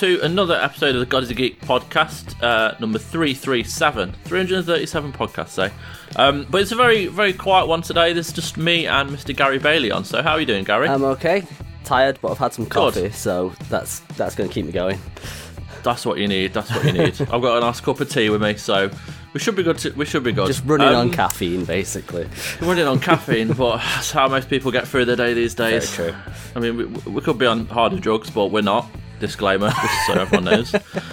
to another episode of the God is a Geek podcast, number 337. 337 podcasts, say. But it's a very, very quiet one today. There's just me and Mr. Gary Bailey on. So how are you doing, Gary? I'm okay. Tired, but I've had some coffee, so that's going to keep me going. That's what you need. I've got a nice cup of tea with me, so we should be good. Just running on caffeine, basically. Running on caffeine, but that's how most people get through the day these days. Very true. I mean, we could be on harder drugs, but we're not. Disclaimer, just so everyone knows.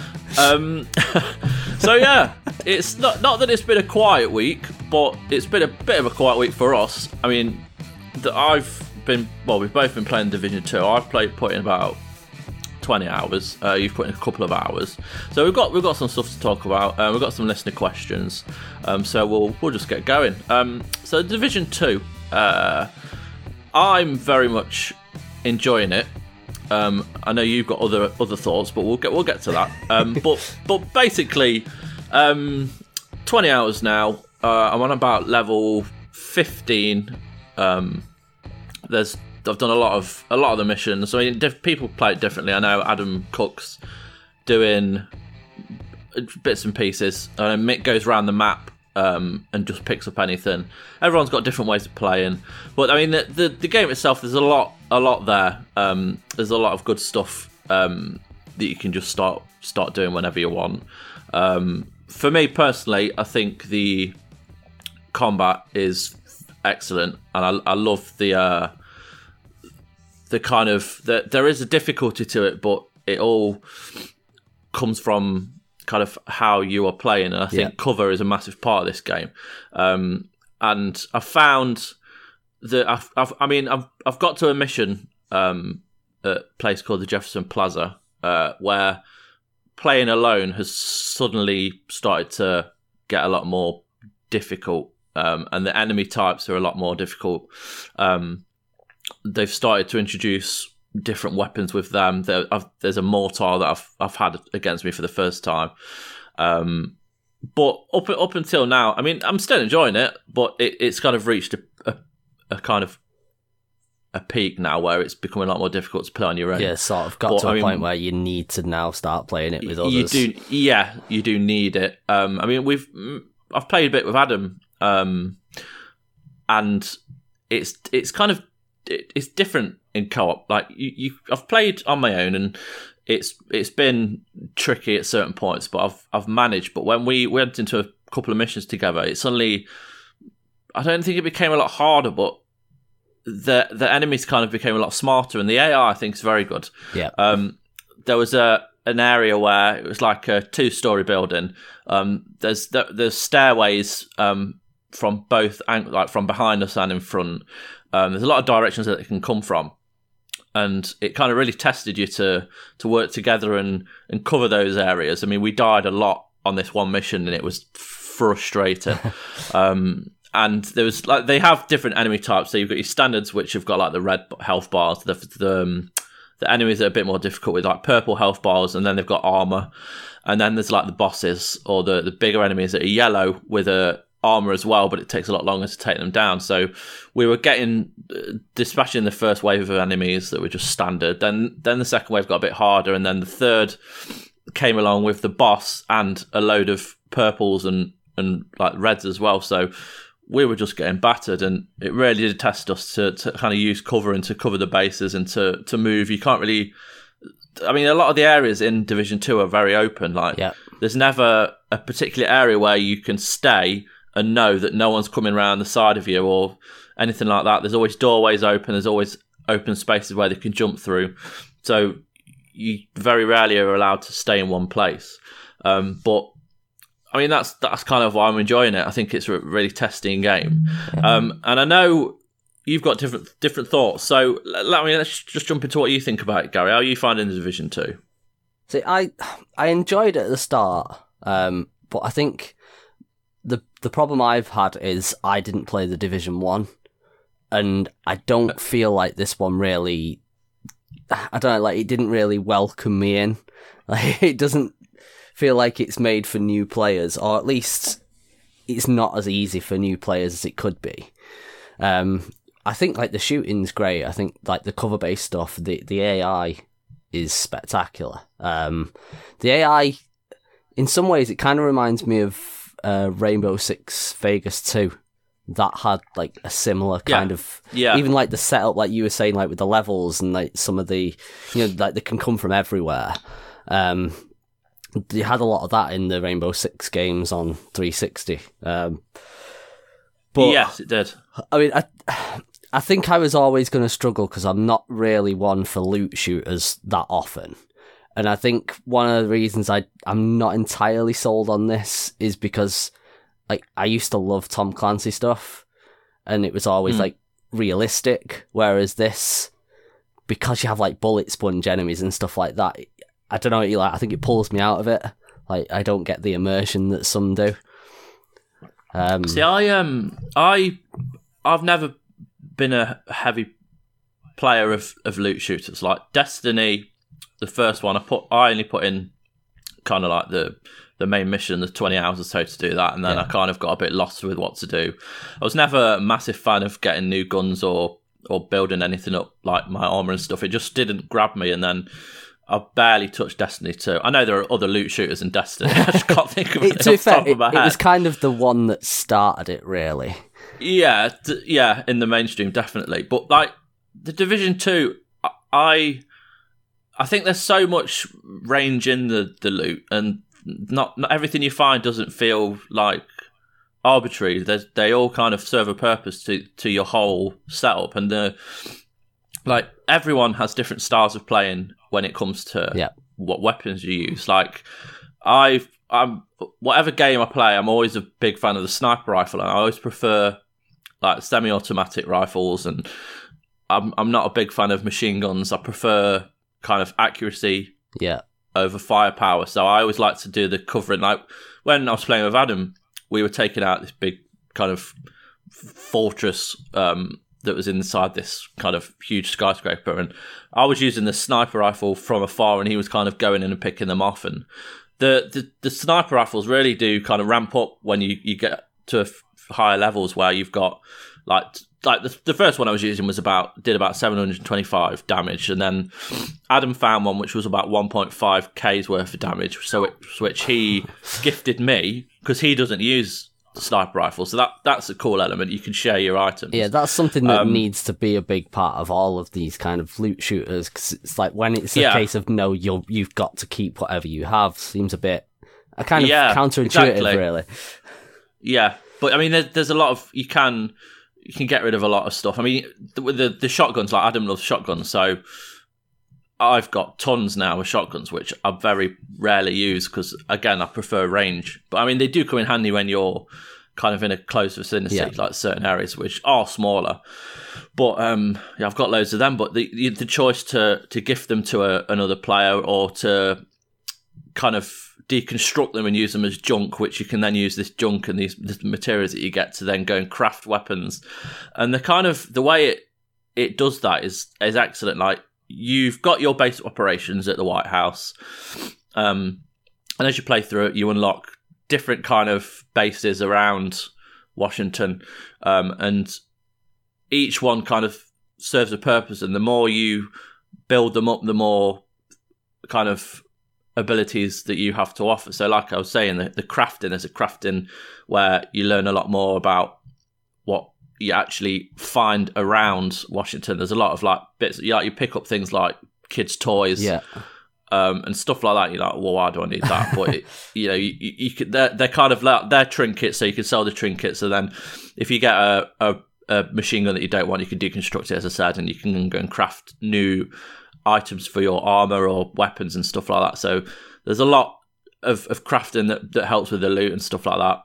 So yeah, it's not that it's been a quiet week, but it's been a bit of a quiet week for us. I mean, we've both been playing Division 2. I've put in about 20 hours. You've put in a couple of hours. So we've got some stuff to talk about. We've got some listener questions. So we'll just get going. So Division 2, I'm very much enjoying it. I know you've got other thoughts, but we'll get to that. But basically, 20 hours now. I'm on about level 15. I've done a lot of the missions. I mean, people play it differently. I know Adam Cook's doing bits and pieces. Mick goes around the map and just picks up anything. Everyone's got different ways of playing. But I mean, the game itself, there's a lot there. There's a lot of good stuff that you can just start doing whenever you want. For me personally, I think the combat is excellent, and I love the kind of there is a difficulty to it, but it all comes from kind of how you are playing, and I think cover is a massive part of this game. And I found that I've got to a mission at a place called the Jefferson Plaza, where playing alone has suddenly started to get a lot more difficult, and the enemy types are a lot more difficult. They've started to introduce different weapons with them. There's a mortar that I've had against me for the first time. But up until now, I mean, I'm still enjoying it, but it's kind of reached a kind of a peak now where it's becoming a lot more difficult to play on your own. Yeah, sort of got to a point where you need to now start playing it with others. You do need it. I mean, I've played a bit with Adam, and it's kind of it's different in co-op. Like I've played on my own, and it's been tricky at certain points, but I've managed. But when we went into a couple of missions together, it suddenly, I don't think it became a lot harder, but the enemies kind of became a lot smarter, and the AI I think is very good. Yeah. There was an area where it was like a 2-story building. There's stairways from both like from behind us and in front. There's a lot of directions that it can come from, and it kind of really tested you to work together and cover those areas. I mean, we died a lot on this one mission, and it was frustrating. And there was like, they have different enemy types. So you've got your standards, which have got like the red health bars. The enemies that are a bit more difficult with like purple health bars, and then they've got armor. And then there's like the bosses or the bigger enemies that are yellow with a armor as well, but it takes a lot longer to take them down. So we were dispatching the first wave of enemies that were just standard. Then the second wave got a bit harder, and then the third came along with the boss and a load of purples and like reds as well. So we were just getting battered, and it really did test us to kind of use cover and to cover the bases and to move. You can't really, I mean, a lot of the areas in Division 2 are very open. Like, There's never a particular area where you can stay and know that no one's coming around the side of you or anything like that. There's always doorways open. There's always open spaces where they can jump through. So you very rarely are allowed to stay in one place. But I mean, that's kind of why I'm enjoying it. I think it's a really testing game. And I know you've got different thoughts. So let's just jump into what you think about it, Gary. How are you finding the Division 2? See, I enjoyed it at the start, but I think the problem I've had is I didn't play the Division 1, and I don't feel like this one really, I don't know, like it didn't really welcome me in. Like, it doesn't feel like it's made for new players, or at least it's not as easy for new players as it could be. I think like the shooting's great. I think like the cover-based stuff, the AI is spectacular. The AI, in some ways, it kind of reminds me of Rainbow Six Vegas 2. That had like a similar kind of, even like the setup, like you were saying, like with the levels and like some of the, like they can come from everywhere. You had a lot of that in the Rainbow Six games on 360. But yes, it did. I mean, I think I was always going to struggle because I'm not really one for loot shooters that often. And I think one of the reasons I'm not entirely sold on this is because like I used to love Tom Clancy stuff and it was always like realistic. Whereas this, because you have like bullet sponge enemies and stuff like that, I don't know, I think it pulls me out of it. Like I don't get the immersion that some do. See, I've never been a heavy player of loot shooters. Like Destiny, the first one, I only put in kind of like the main mission, the 20 hours or so to do that, and then I kind of got a bit lost with what to do. I was never a massive fan of getting new guns or building anything up, like my armor and stuff. It just didn't grab me, and then I barely touched Destiny 2. I know there are other loot shooters in Destiny. I just can't think of it off the top of my head. It was kind of the one that started it, really. Yeah, in the mainstream, definitely. But like the Division 2, I think there's so much range in the loot, and not everything you find doesn't feel like arbitrary. They all kind of serve a purpose to your whole setup, and like everyone has different styles of playing when it comes to what weapons you use. Like I'm whatever game I play, I'm always a big fan of the sniper rifle, and I always prefer like semi-automatic rifles, and I'm not a big fan of machine guns. I prefer kind of accuracy over firepower. So I always like to do the covering. Like when I was playing with Adam, we were taking out this big kind of fortress that was inside this kind of huge skyscraper, and I was using the sniper rifle from afar, and he was kind of going in and picking them off. And the sniper rifles really do kind of ramp up when you get to higher levels, where you've got like the first one I was using did about 725 damage, and then Adam found one which was about 1.5 K's worth of damage, which he gifted me because he doesn't use sniper rifle. So that's a cool element. You can share your items. Yeah, that's something that needs to be a big part of all of these kind of loot shooters, because it's like when it's a case of no, you've got to keep whatever you have, seems a bit kind of counterintuitive, really. Yeah, but I mean, there's a lot of you can get rid of a lot of stuff. I mean, with the shotguns, like Adam loves shotguns, so I've got tons now of shotguns, which I very rarely use because, again, I prefer range. But I mean, they do come in handy when you're kind of in a close vicinity, like certain areas which are smaller. But I've got loads of them. But the choice to gift them to another player, or to kind of deconstruct them and use them as junk, which you can then use this junk and these materials that you get to then go and craft weapons. And the way it does that is excellent. Like, you've got your basic operations at the White House, and as you play through it, you unlock different kind of bases around Washington, and each one kind of serves a purpose, and the more you build them up, the more kind of abilities that you have to offer. So like I was saying, the crafting, there's a crafting where you learn a lot more about what you actually find around Washington. There's a lot of like bits, you pick up things like kids' toys, and stuff like that. You're like, well, why do I need that? But you could, they're kind of like, they're trinkets, so you can sell the trinkets. And then if you get a machine gun that you don't want, you can deconstruct it, as I said, and you can go and craft new items for your armor or weapons and stuff like that. So there's a lot of crafting that helps with the loot and stuff like that.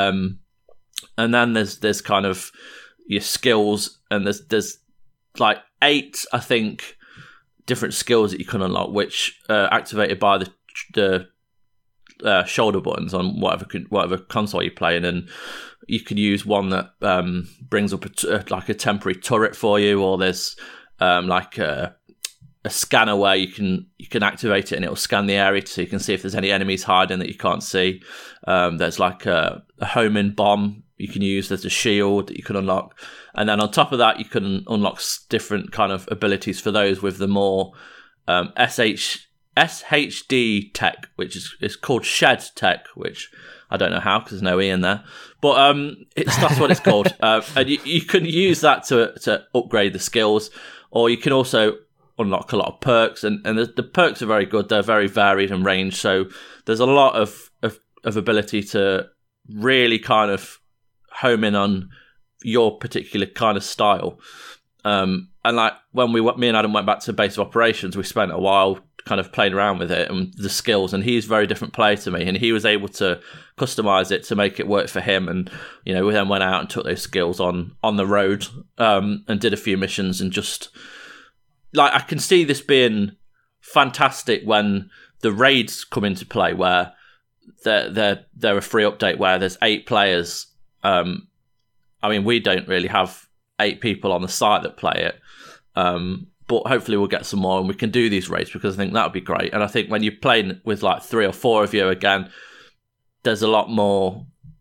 And then there's kind of your skills, and there's like 8, I think, different skills that you can unlock, which are activated by the shoulder buttons on whatever console you're playing, and you can use one that brings up like a temporary turret for you, or there's like a scanner where you can activate it and it'll scan the area so you can see if there's any enemies hiding that you can't see. There's like a homing bomb you can use. There's a shield that you can unlock, and then on top of that you can unlock different kind of abilities for those with the more SHD Tech, which is called Shed Tech, which I don't know how because there's no E in there, but that's what it's called. And you can use that to upgrade the skills, or you can also unlock a lot of perks, and the perks are very good. They're very varied and ranged, so there's a lot of ability to really kind of home in on your particular kind of style. And like when me and Adam went back to base of operations, we spent a while kind of playing around with it and the skills, and he's a very different player to me, and he was able to customize it to make it work for him. And we then went out and took those skills on the road, and did a few missions, and just like I can see this being fantastic when the raids come into play, where they're a free update where there's 8 players. I mean, we don't really have 8 people on the site that play it, but hopefully we'll get some more and we can do these raids, because I think that would be great. And I think when you're playing with like 3 or 4 of you again, there's a lot more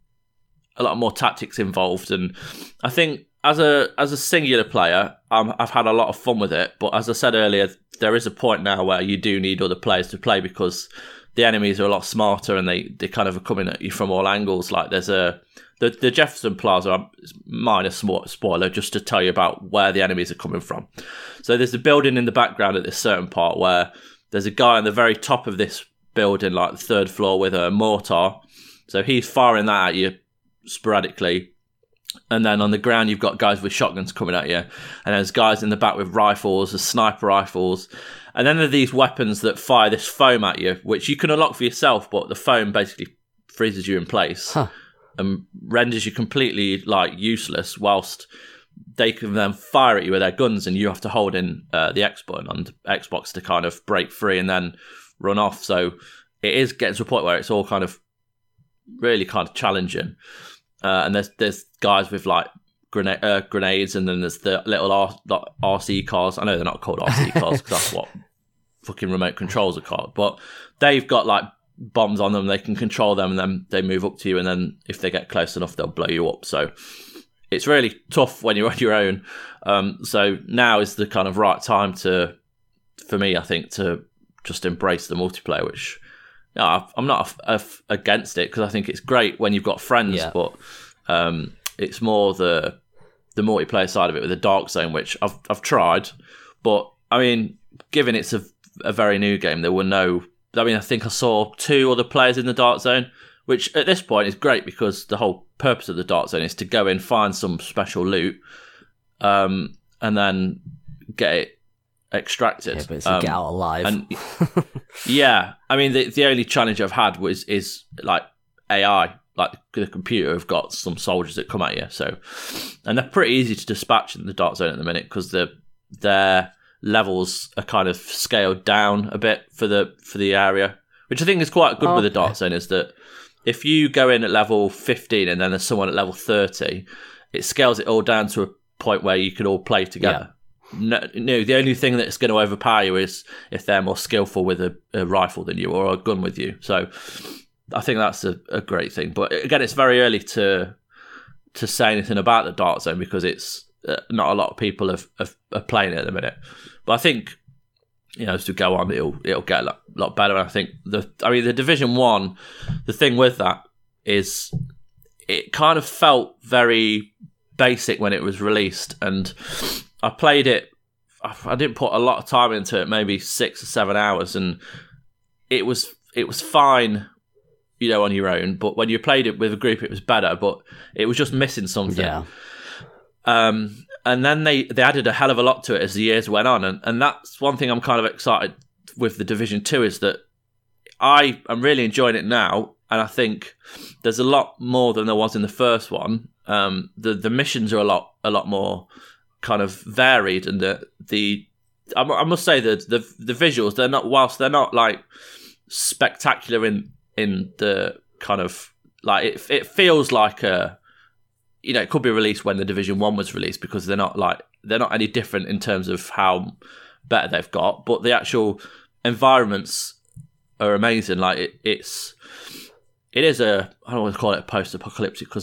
tactics involved. And I think as a singular player, I've had a lot of fun with it. But as I said earlier, there is a point now where you do need other players to play, because the enemies are a lot smarter and they kind of are coming at you from all angles. Like there's the Jefferson Plaza, minor spoiler, just to tell you about where the enemies are coming from. So there's a building in the background at this certain part where there's a guy on the very top of this building, like the 3rd floor, with a mortar. So he's firing that at you sporadically. And then on the ground, you've got guys with shotguns coming at you. And there's guys in the back with rifles, there's sniper rifles. And then there are these weapons that fire this foam at you, which you can unlock for yourself, but the foam basically freezes you in place and renders you completely like useless, whilst they can then fire at you with their guns, and you have to hold in the X button on Xbox to kind of break free and then run off. So it is getting to a point where it's all kind of really kind of challenging. And there's guys with like grenades, and then there's the little RC cars. I know they're not called RC cars because that's what fucking remote controls are called, but they've got like bombs on them. They can control them, and then they move up to you, and then if they get close enough, they'll blow you up. So it's really tough when you're on your own. So now is the kind of right time for me, I think, to just embrace the multiplayer, which I'm not against it, because I think it's great when you've got friends, but it's more the multiplayer side of it with the Dark Zone, which I've tried, but I mean, given it's a very new game, there were no. I mean, I think I saw 2 other players in the Dark Zone, which at this point is great, because the whole purpose of the Dark Zone is to go in, find some special loot, and then get it extracted. Yeah, but it's get out alive. And yeah, I mean, the only challenge I've had is like AI, like the computer have got some soldiers that come at you. So, and they're pretty easy to dispatch in the Dark Zone at the minute, because their levels are kind of scaled down a bit for the area, which I think is quite good with the Dark Zone, is that if you go in at level 15 and then there's someone at level 30, it scales it all down to a point where you can all play together. No, the only thing that's going to overpower you is if they're more skillful with a rifle than you, or a gun with you. So I think that's a great thing. But again, it's very early to say anything about the Dark Zone, because it's not a lot of people are playing it at the minute. But I think, as we go on, it'll get a lot better. And I think the Division 1, the thing with that is it kind of felt very basic when it was released, and I played it. I didn't put a lot of time into it, maybe 6 or 7 hours, and it was fine, on your own. But when you played it with a group, it was better. But it was just missing something. Yeah. And then they added a hell of a lot to it as the years went on, and that's one thing I'm kind of excited with the Division 2, is that I am really enjoying it now, and I think there's a lot more than there was in the first one. The missions are a lot more kind of varied, and I must say that the visuals, they're not like spectacular in the kind of like it feels like it could be released when the Division 1 was released, because they're not any different in terms of how better they've got, but the actual environments are amazing. Like it is I don't want to call it post-apocalyptic, because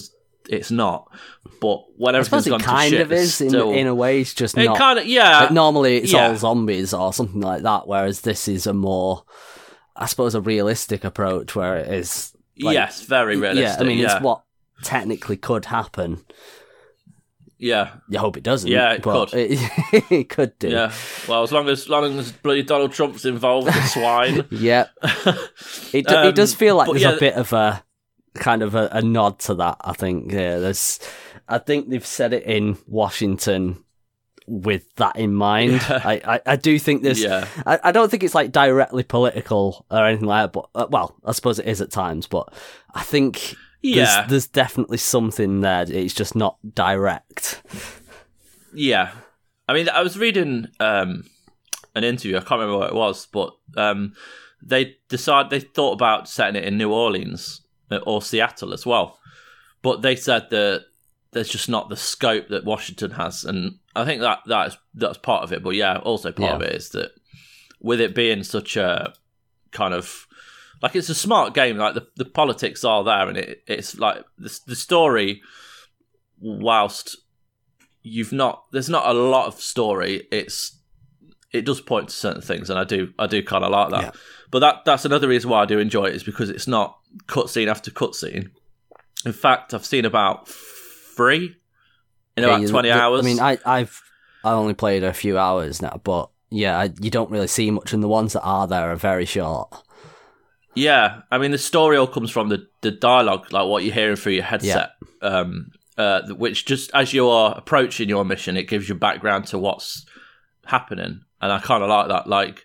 it's not. But when I suppose everything's it gone to kind shit, of is in a way. It's just it not. kind of, yeah. Like normally, it's Yeah. all zombies or something like that. Whereas this is a more, I suppose, a realistic approach where it is. Like, yes, very realistic. Yeah, I mean, it's what technically could happen. Yeah. You hope it doesn't. Yeah, it but could. It could do. Yeah. Well, as long as bloody Donald Trump's involved, the swine. Yeah. It does feel like but there's yeah, a bit of a kind of a nod to that. I think. Yeah. I think they've said it in Washington with that in mind. Yeah. I do think there's. Yeah. I don't think it's like directly political or anything like that. But well, I suppose it is at times. But I think. Yeah. There's definitely something there. It's just not direct. Yeah. I mean, I was reading an interview. I can't remember what it was, but they thought about setting it in New Orleans or Seattle as well. But they said that there's just not the scope that Washington has, and I think that's part of it. But yeah, also part of it is that with it being such a kind of like it's a smart game, like the politics are there, and it's like the story. Whilst there's not a lot of story, it does point to certain things, and I do kind of like that. Yeah. But that's another reason why I do enjoy it is because it's not cutscene after cutscene. In fact, I've seen about 3 in about 20 hours. I mean, I only played a few hours now, but yeah, you don't really see much, and the ones that are there are very short. Yeah, I mean, the story all comes from the dialogue, like what you're hearing through your headset, which just as you're approaching your mission, it gives you background to what's happening, and I kind of like that. Like,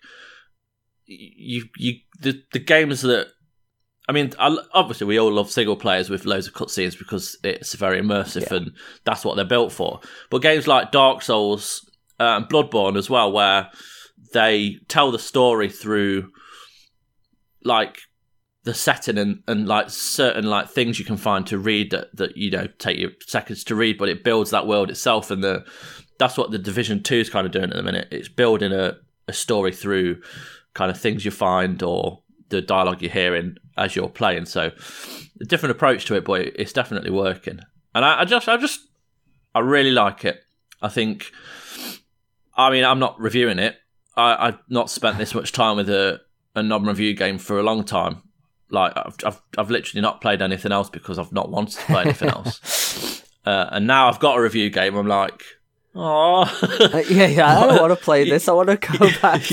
the games that, I mean, obviously we all love single players with loads of cutscenes because it's very immersive and that's what they're built for. But games like Dark Souls and Bloodborne as well, where they tell the story through like the setting and like certain like things you can find to read that take you seconds to read, but it builds that world itself, and that's what the Division 2 is kind of doing at the minute. It's building a story through kind of things you find or the dialogue you're hearing as you're playing. So a different approach to it, but it's definitely working. And I really like it. I think, I mean, I'm not reviewing it. I've not spent this much time with a non-review game for a long time. Like I've literally not played anything else because I've not wanted to play anything else. And now I've got a review game. I'm like, oh, yeah. I don't want to play this. I want to go back.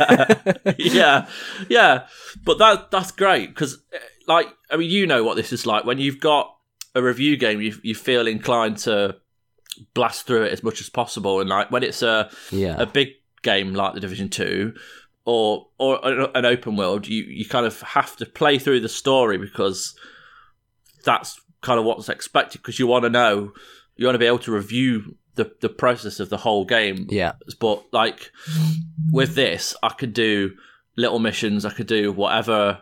yeah. But that's great because, like, I mean, you know what this is like when you've got a review game. You feel inclined to blast through it as much as possible, and like when it's a big game like the Division 2 or an open world, you kind of have to play through the story because that's kind of what's expected, because you want to be able to review the process of the whole game. Yeah. But like with this, I could do little missions, I could do whatever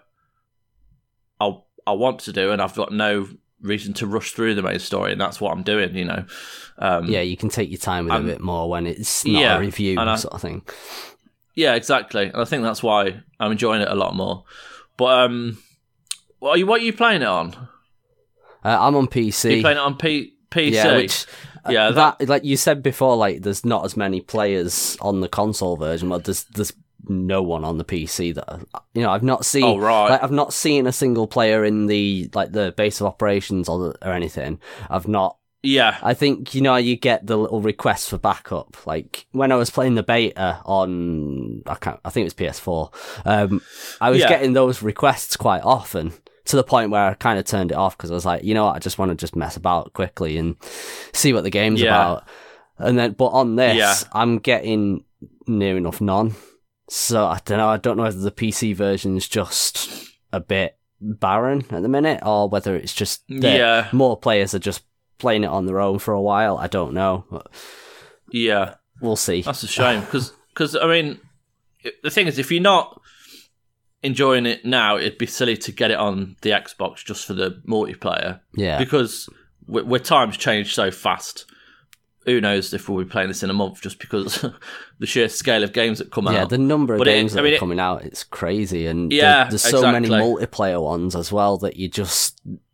I want to do, and I've got no reason to rush through the main story, and that's what I'm doing, you know. You can take your time with it a bit more when it's not a review sort of thing. Yeah, exactly. And I think that's why I'm enjoying it a lot more. But what are you playing it on? I'm on PC. Are you playing it on PC? Yeah, which that like you said before, like there's not as many players on the console version, but there's no one on the PC that I've not seen. Oh, right. Like, I've not seen a single player in the base of operations or anything. I've not. Yeah. I think, you get the little requests for backup. Like, when I was playing the beta on, I think it was PS4, I was getting those requests quite often, to the point where I kind of turned it off because I was like, you know what, I just want to mess about quickly and see what the game's about. And then, but on this, I'm getting near enough none. So, I don't know whether the PC version's just a bit barren at the minute, or whether it's just that more players are just playing it on their own for a while. I don't know. But we'll see. That's a shame because I mean, the thing is, if you're not enjoying it now, it'd be silly to get it on the Xbox just for the multiplayer. Yeah, because with times change so fast. Who knows if we'll be playing this in a month, just because the sheer scale of games that come out. Yeah, the number of games that are coming out, it's crazy. And there's so many multiplayer ones as well that you just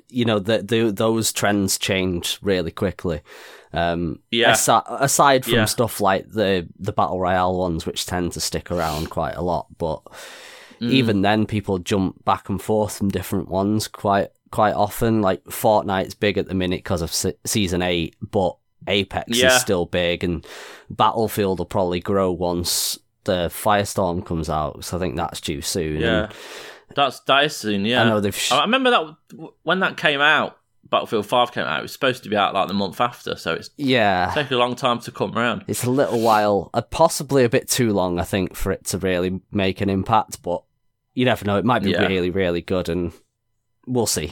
those trends change really quickly. Yeah. Aside from stuff like the Battle Royale ones, which tend to stick around quite a lot, but even then, people jump back and forth from different ones quite often. Like Fortnite's big at the minute because of Season 8, but Apex is still big, and Battlefield will probably grow once the Firestorm comes out, so I think that's due soon. Yeah, that is soon, yeah. I know I remember that when that came out, Battlefield 5 came out, it was supposed to be out like the month after, so it's taken a long time to come around. It's a little while, possibly a bit too long, I think, for it to really make an impact, but you never know, it might be really, really good, and we'll see.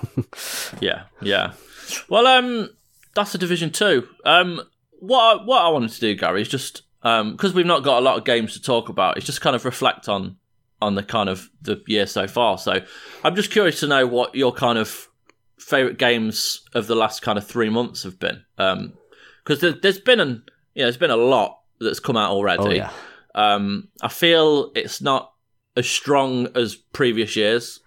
Yeah. Well, that's the Division 2. What I wanted to do, Gary, is just because we've not got a lot of games to talk about, it's just kind of reflect on the kind of the year so far. So I'm just curious to know what your kind of favourite games of the last kind of 3 months have been. Because there's been a lot that's come out already. Oh, yeah. I feel it's not as strong as previous years.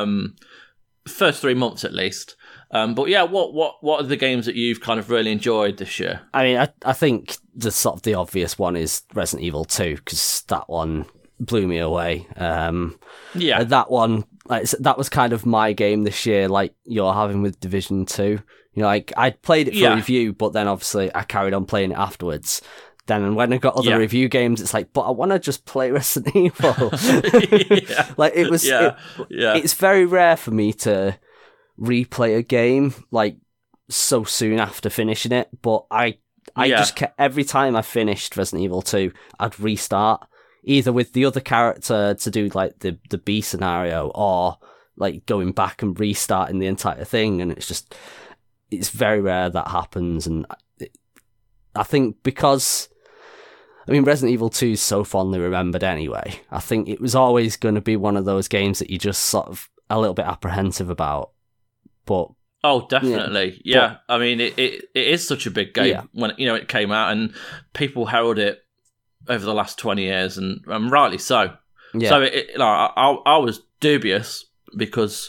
First 3 months at least. But yeah, what are the games that you've kind of really enjoyed this year? I mean, I think the obvious one is Resident Evil 2, because that one blew me away. That one, that was kind of my game this year, like you're having with Division 2. You know, like I played it for review, but then obviously I carried on playing it afterwards. Then when I got other review games, it's like, but I want to just play Resident Evil. Like it was, it's very rare for me to replay a game like so soon after finishing it, but I just kept, every time I finished Resident Evil 2, I'd restart either with the other character to do like the B scenario, or like going back and restarting the entire thing, and it's very rare that happens. And I think because Resident Evil 2 is so fondly remembered anyway, I think it was always going to be one of those games that you just sort of a little bit apprehensive about. But definitely, yeah. But, I mean, it is such a big game when it came out, and people herald it over the last 20 years, and rightly so. Yeah. So I was dubious because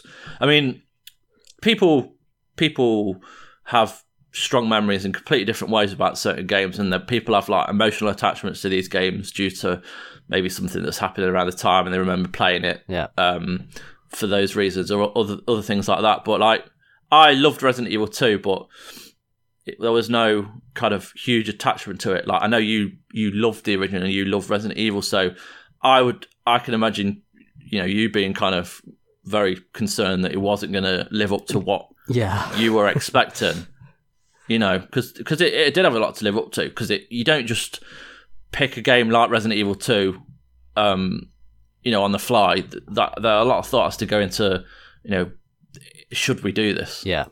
people have strong memories in completely different ways about certain games, and that people have like emotional attachments to these games due to maybe something that's happened around the time, and they remember playing it. Yeah. For those reasons, or other things like that. But like, I loved Resident Evil 2, but there was no kind of huge attachment to it. Like, I know you loved the original and you loved Resident Evil, so I can imagine, you being kind of very concerned that it wasn't going to live up to what you were expecting. Because it did have a lot to live up to. Because you don't just pick a game like Resident Evil 2. On the fly, that there are a lot of thoughts to go into, should we do this? Yeah.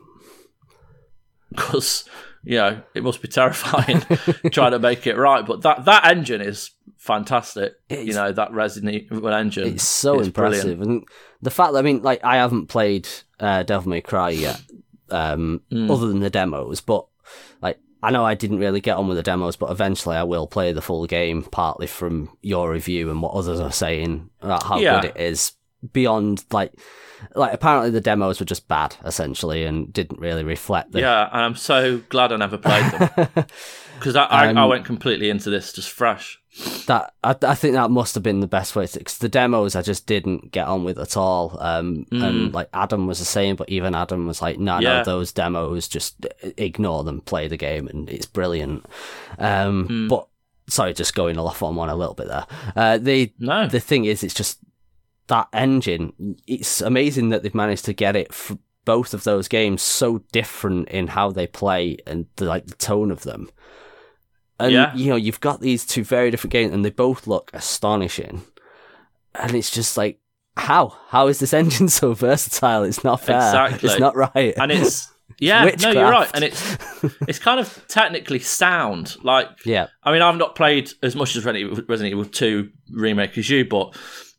Because, it must be terrifying trying to make it right. But that engine is fantastic. That Resident Evil engine. It's so impressive. Brilliant. And the fact that, I haven't played Devil May Cry yet, other than the demos, but, I know I didn't really get on with the demos, but eventually I will play the full game, partly from your review and what others are saying about how good it is. Beyond, apparently the demos were just bad, essentially, and didn't really reflect the... Yeah, and I'm so glad I never played them. Because I went completely into this just fresh. I think that must have been the best way to... Because the demos I just didn't get on with at all. And Adam was the same, but even Adam was like, no, those demos, just ignore them, play the game, and it's brilliant. But, sorry, just going off on one a little bit there. The thing is, it's just that engine, it's amazing that they've managed to get it for both of those games so different in how they play and the tone of them. And, you've got these two very different games and they both look astonishing. And it's just like, how? How is this engine so versatile? It's not fair. Exactly. It's not right. And it's... Yeah, no, you're right. And it's kind of technically sound. I've not played as much as Resident Evil 2 Remake as you, but,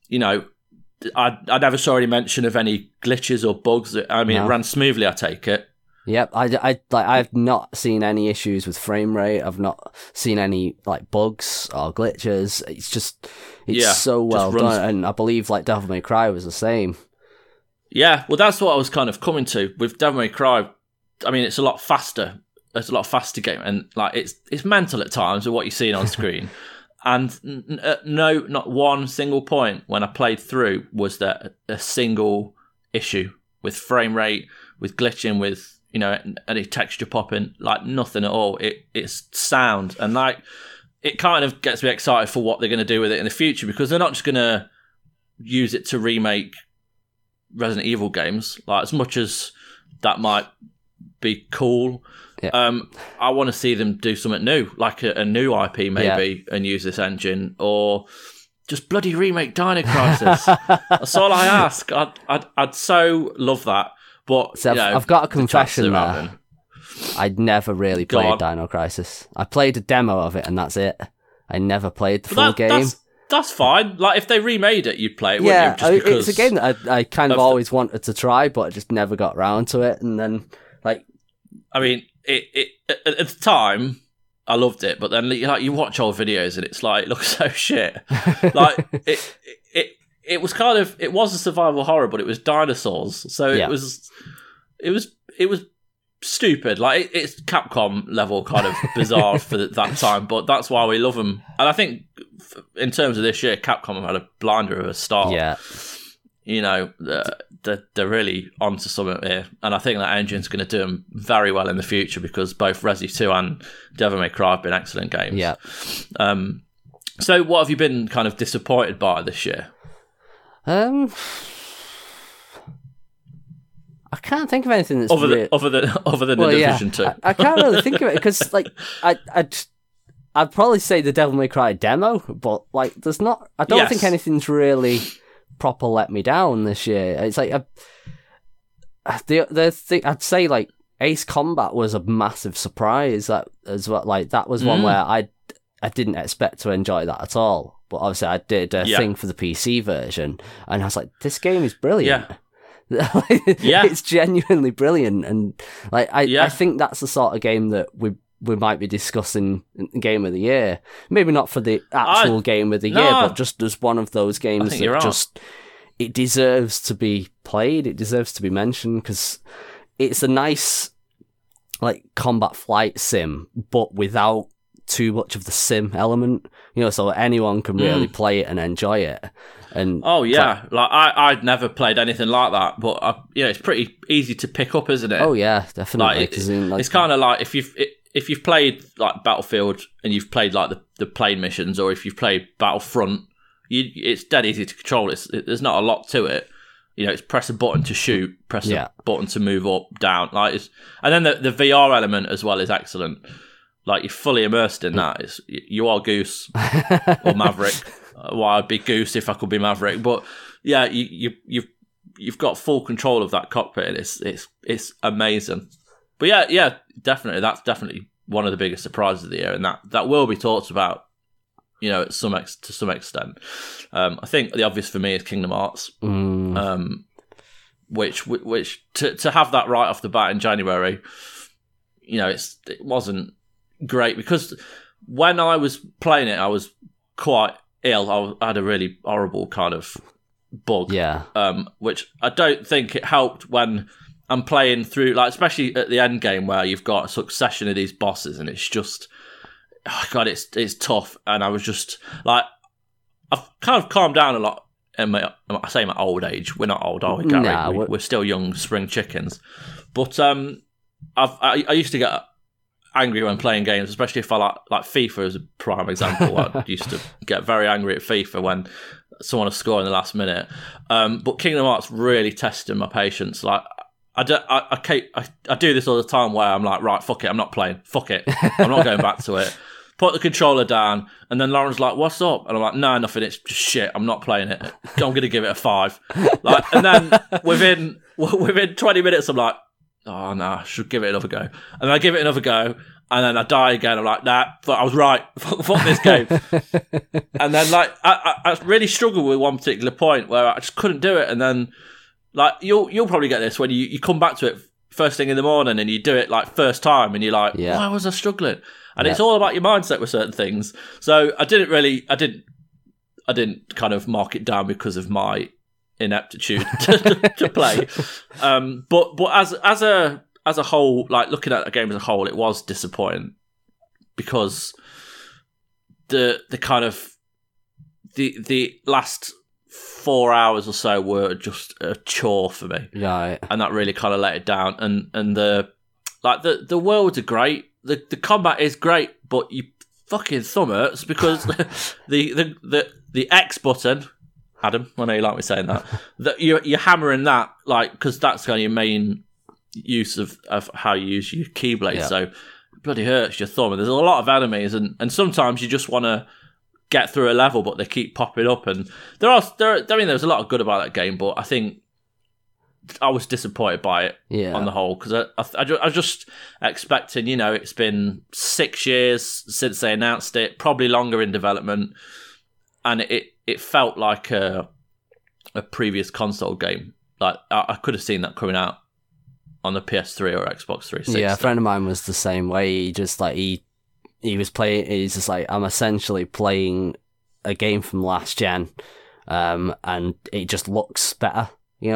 I never saw any mention of any glitches or bugs. It ran smoothly, I take it. Yep, I've not seen any issues with frame rate. I've not seen any bugs or glitches. It's so well done, and I believe Devil May Cry was the same. Yeah, well, that's what I was kind of coming to with Devil May Cry. I mean, it's a lot faster. It's a lot faster game, and like it's mental at times with what you're seeing on screen. And no, not one single point when I played through was there a single issue with frame rate, with glitching, with any texture popping, like nothing at all. It's sound, and like it kind of gets me excited for what they're going to do with it in the future, because they're not just going to use it to remake Resident Evil games. Like, as much as that might be cool. Yeah. I want to see them do something new, like a new IP maybe, and use this engine, or just bloody remake Dino Crisis. That's all I ask. I'd so love that. But so I've got a confession there. I'd never really played Dino Crisis. I played a demo of it, and that's it. I never played the full game. That's fine. Like, if they remade it, you'd play it, wouldn't you? Just because it's a game that I kind of always wanted to try, but I just never got round to it. And then, like, I mean, it at the time, I loved it, but then you watch old videos and it's like, it looks so shit. Like, it was kind of, it was a survival horror, but it was dinosaurs, so it was stupid. Like, it's Capcom level kind of bizarre for that time, but that's why we love them. And I think in terms of this year, Capcom have had a blinder of a start. Yeah. They're really onto something here, and I think that engine's going to do them very well in the future, because both Resi 2 and Devil May Cry have been excellent games. Yeah. So what have you been kind of disappointed by this year? I can't think of anything that's other than the Division 2. I can't really think of it, because like I'd probably say the Devil May Cry demo, but like there's not. I don't think anything's really proper let me down this year. It's like I'd say like Ace Combat was a massive surprise. That as well. Like that was one where I didn't expect to enjoy that at all. But obviously I did a thing for the PC version, and I was like, this game is brilliant. It's genuinely brilliant, and like I think that's the sort of game that we might be discussing Game of the Year. Maybe not for the actual Game of the Year, but just as one of those games that just it deserves to be played. It deserves to be mentioned, because it's a nice like combat flight sim, but without too much of the sim element. So anyone can really play it and enjoy it. And like I'd never played anything like that, but it's pretty easy to pick up, isn't it? Oh yeah, definitely. It's kind of like if you've played like Battlefield and you've played like the plane missions, or if you've played Battlefront, it's dead easy to control. There's not a lot to it. It's press a button to shoot, press a button to move up, down. And then the VR element as well is excellent. Like, you're fully immersed in that. You are Goose or Maverick. Well, I'd be Goose if I could be Maverick. But yeah, you've got full control of that cockpit. And it's amazing. But yeah, definitely. That's definitely one of the biggest surprises of the year, and that will be talked about, to some extent. I think the obvious for me is Kingdom Hearts, which to have that right off the bat in January, it wasn't great, because when I was playing it, I was quite ill. I had a really horrible kind of bug, which I don't think it helped when I'm playing through, like, especially at the end game where you've got a succession of these bosses, and it's just, oh God, it's tough. And I was just like, I've kind of calmed down a lot. I say my old age. We're not old, are we, Gary? Nah, we're still young spring chickens. But I used to get angry when playing games, especially if I like FIFA as a prime example. I used to get very angry at FIFA when someone was scoring in the last minute. But Kingdom Hearts really tested my patience. Like, I do this all the time where I'm like, right, fuck it, I'm not playing. Fuck it, I'm not going back to it. Put the controller down, and then Lauren's like, "What's up?" And I'm like, "No, nothing. It's just shit. I'm not playing it. I'm going to give it a 5." Like, and then within 20 minutes, I'm like, "Oh no, I should give it another go." And I give it another go, and then I die again. I'm like, "Nah, I was right. Fuck this game." And then like I really struggled with one particular point where I just couldn't do it, and then like you'll probably get this when you come back to it first thing in the morning and you do it like first time, and you're like, "Why was I struggling?" And it's all about your mindset with certain things. So I didn't kind of mark it down because of my ineptitude to play. But as a whole, like looking at the game as a whole, it was disappointing because the kind of the last 4 hours or so were just a chore for me, right? And that really kind of let it down. And the worlds are great, the combat is great, but you fucking thumb hurts because the X button, Adam, I know you like me saying that, that you're hammering that, like, because that's kind of your main use of how you use your keyblade. Yeah. So it bloody hurts your thumb. And there's a lot of enemies, and sometimes you just want to get through a level, but they keep popping up. And there's a lot of good about that game, but I think I was disappointed by it on the whole, because I was just expecting, it's been 6 years since they announced it, probably longer in development, and it felt like a previous console game. Like I could have seen that coming out on the PS3 or Xbox 360. Yeah, a friend of mine was the same way. He just like he was playing. He's just like, I'm essentially playing a game from last gen, and it just looks better.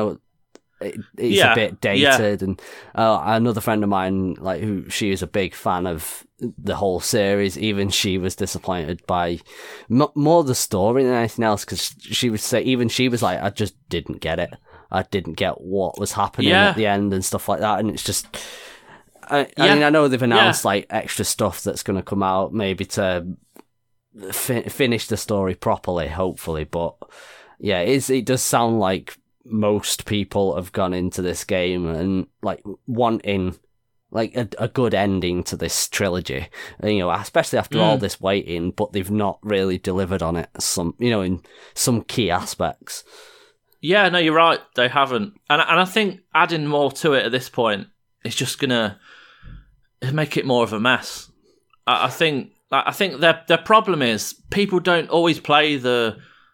It's a bit dated. And another friend of mine, like she was a big fan of the whole series. Even she was disappointed by more the story than anything else, because she would say even she was like, I just didn't get it. I didn't get what was happening at the end and stuff like that. And it's just, I mean, I know they've announced like extra stuff that's going to come out, maybe to finish the story properly, hopefully. But yeah, it does sound like most people have gone into this game and like wanting like a good ending to this trilogy, especially after all this waiting, but they've not really delivered on it in some key aspects. Yeah, no, you're right. They haven't, and I think adding more to it at this point is just gonna make it more of a mess. I think their problem is people don't always play the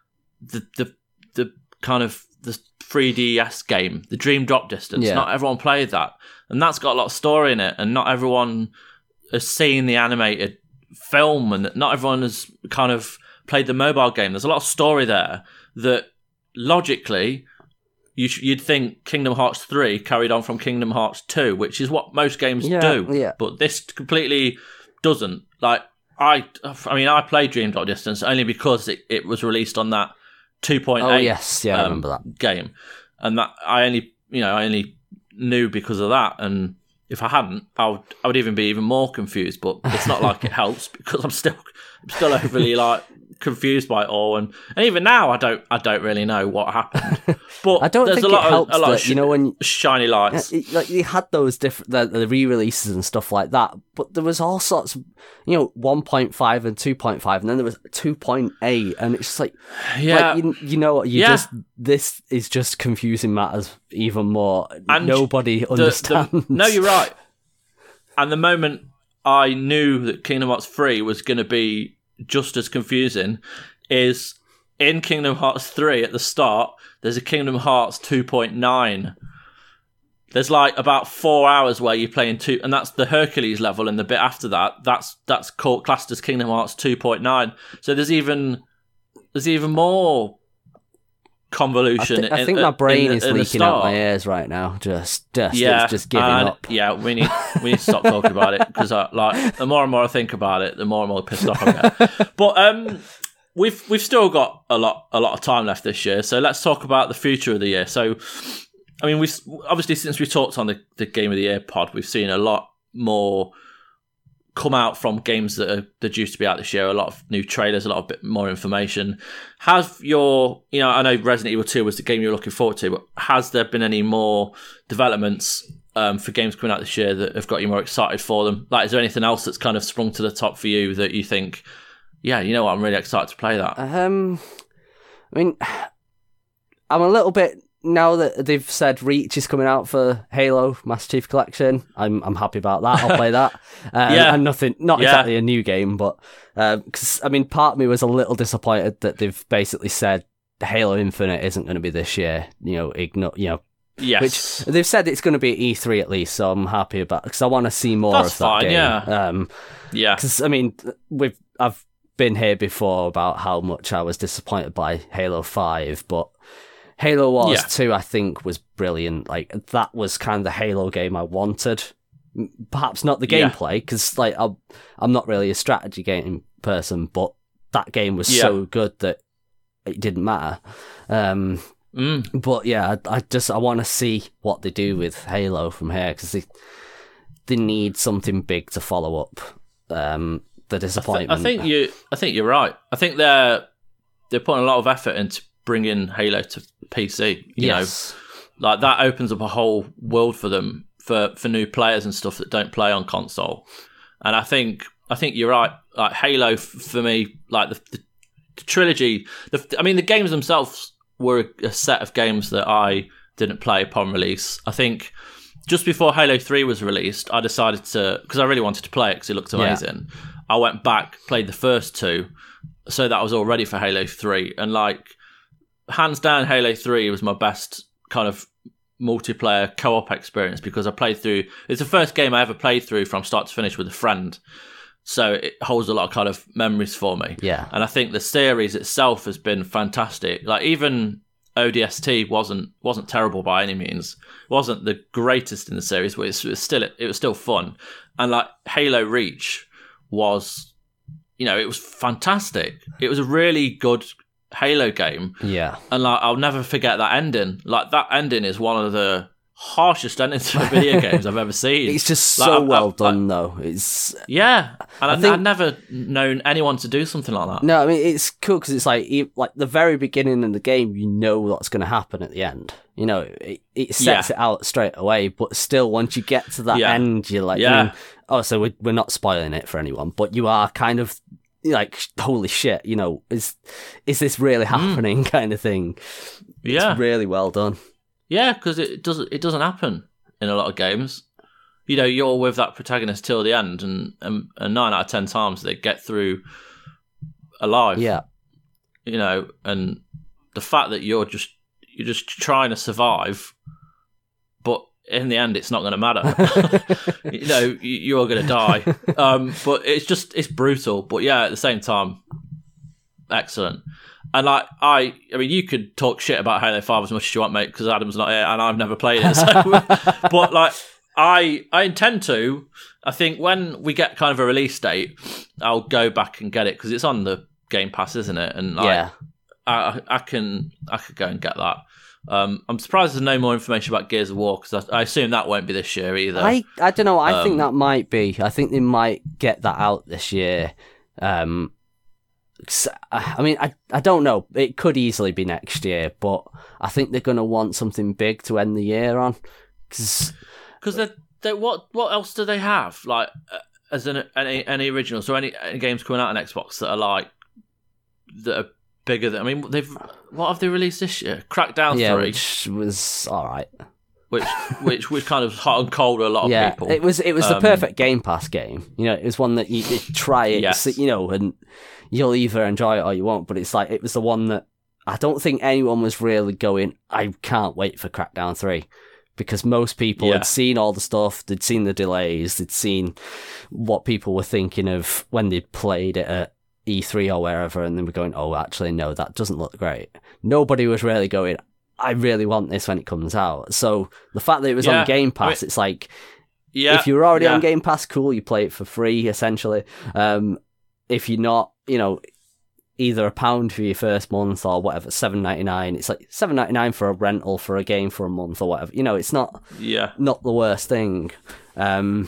kind of the 3DS game, the Dream Drop Distance. Yeah. Not everyone played that, and that's got a lot of story in it, and not everyone has seen the animated film, and not everyone has kind of played the mobile game. There's a lot of story there that logically you'd think Kingdom Hearts 3 carried on from Kingdom Hearts 2, which is what most games do, but this completely doesn't. Like I mean, I played Dream Drop Distance only because it was released on that 2.8 I remember that game, and that I only knew because of that. And if I hadn't, I would even be even more confused. But it's not like it helps, because I'm still overly like confused by it all, and even now I don't really know what happened. But I don't there's think a lot it helps of when shiny lights. Like you had those different the re-releases and stuff like that, but there was all sorts of 1.5 and 2.5, and then there was 2.8, and it's just like just this is just confusing matters even more, and nobody understands. No, you're right. And the moment I knew that Kingdom Hearts 3 was going to be just as confusing is in Kingdom Hearts 3 at the start, there's a Kingdom Hearts 2.9. There's like about 4 hours where you're playing two, and that's the Hercules level, and the bit after that, that's classed as Kingdom Hearts 2.9. So there's even more convolution. I think my brain is leaking out my ears right now. Just giving up. Yeah, we need to stop talking about it, because the more and more I think about it, the more and more pissed off I get. But we've still got a lot of time left this year, so let's talk about the future of the year. So, I mean, we've obviously, since we talked on the Game of the Year pod, we've seen a lot more come out from games that are due to be out this year. A lot of new trailers, a lot of bit more information. Have your, I know Resident Evil 2 was the game you were looking forward to, but has there been any more developments for games coming out this year that have got you more excited for them? Like, is there anything else that's kind of sprung to the top for you that you think, yeah, you know what, I'm really excited to play that? I mean, I'm a little bit, now that they've said Reach is coming out for Halo Master Chief Collection, I'm happy about that. I'll play that. And not exactly a new game, but because I mean, part of me was a little disappointed that they've basically said Halo Infinite isn't going to be this year. Yes. Which they've said it's going to be at E3 at least, so I'm happy about, because I want to see more of that game. Yeah. Because I mean, I've been here before about how much I was disappointed by Halo 5, but Halo Wars Yeah. 2, I think, was brilliant. Like, that was kind of the Halo game I wanted. Perhaps not the Yeah. gameplay, because like I'm not really a strategy game person, but that game was Yeah. so good that it didn't matter. But yeah, I want to see what they do with Halo from here, because they need something big to follow up the disappointment. I think you're right. I think they're putting a lot of effort into bringing Halo to PC. You know, like that opens up a whole world for them for new players and stuff that don't play on console. And I think you're right. Like Halo for me, like the trilogy. I mean, the games themselves were a set of games that I didn't play upon release. I think just before Halo 3 was released, I decided to, because I really wanted to play it because it looked amazing. Yeah. I went back, played the first two, so that I was all ready for Halo 3. And like, hands down, Halo 3 was my best kind of multiplayer co-op experience, because I played through, it's the first game I ever played through from start to finish with a friend. So it holds a lot of kind of memories for me. Yeah. And I think the series itself has been fantastic. Like, even ODST wasn't terrible by any means. It wasn't the greatest in the series, but it was still fun. And like Halo Reach was, you know, it was fantastic. It was a really good Halo game. Yeah. And like, I'll never forget that ending. Like, that ending is one of the harshest endings for video games I've ever seen. It's just so well done, though. It's and I've never known anyone to do something like that. No, I mean, it's cool because it's like the very beginning of the game, you know what's going to happen at the end. You know, it sets it out straight away, but still, once you get to that end, you're like, so we're not spoiling it for anyone, but you are kind of like, holy shit, you know, is this really happening kind of thing. It's really well done. Yeah, because it doesn't happen in a lot of games. You know, you're with that protagonist till the end, and 9 out of 10 times they get through alive. Yeah, you know, and the fact that you're just trying to survive, but in the end, it's not going to matter. You know, you're going to die. But it's brutal. But yeah, at the same time, excellent. And like, I mean, you could talk shit about Halo 5 as much as you want, mate, because Adam's not here and I've never played it. So, but like, I intend to. I think when we get kind of a release date, I'll go back and get it, because it's on the Game Pass, isn't it? And like, I could go and get that. I'm surprised there's no more information about Gears of War, because I assume that won't be this year either. I don't know. I think that might be. I think they might get that out this year. I mean, I don't know. It could easily be next year, but I think they're going to want something big to end the year on. Because what else do they have? Like, as any originals or any games coming out on Xbox that are like, that are bigger than, I mean, what have they released this year? Crackdown 3, which was all right. Which was kind of hot and cold to a lot of people. It was the perfect Game Pass game. You know, it was one that you try it, you know, and you'll either enjoy it or you won't. But it's like, it was the one that I don't think anyone was really going, I can't wait for Crackdown 3. Because most people had seen all the stuff, they'd seen the delays, they'd seen what people were thinking of when they'd played it at E3 or wherever, and they were going, oh, actually, no, that doesn't look great. Nobody was really going, I really want this when it comes out. So the fact that it was on Game Pass, it's like, if you're already on Game Pass, cool, you play it for free, essentially. If you're not, you know, either £1 for your first month or whatever, $7.99. It's like $7.99 for a rental for a game for a month or whatever. You know, it's not the worst thing. I'd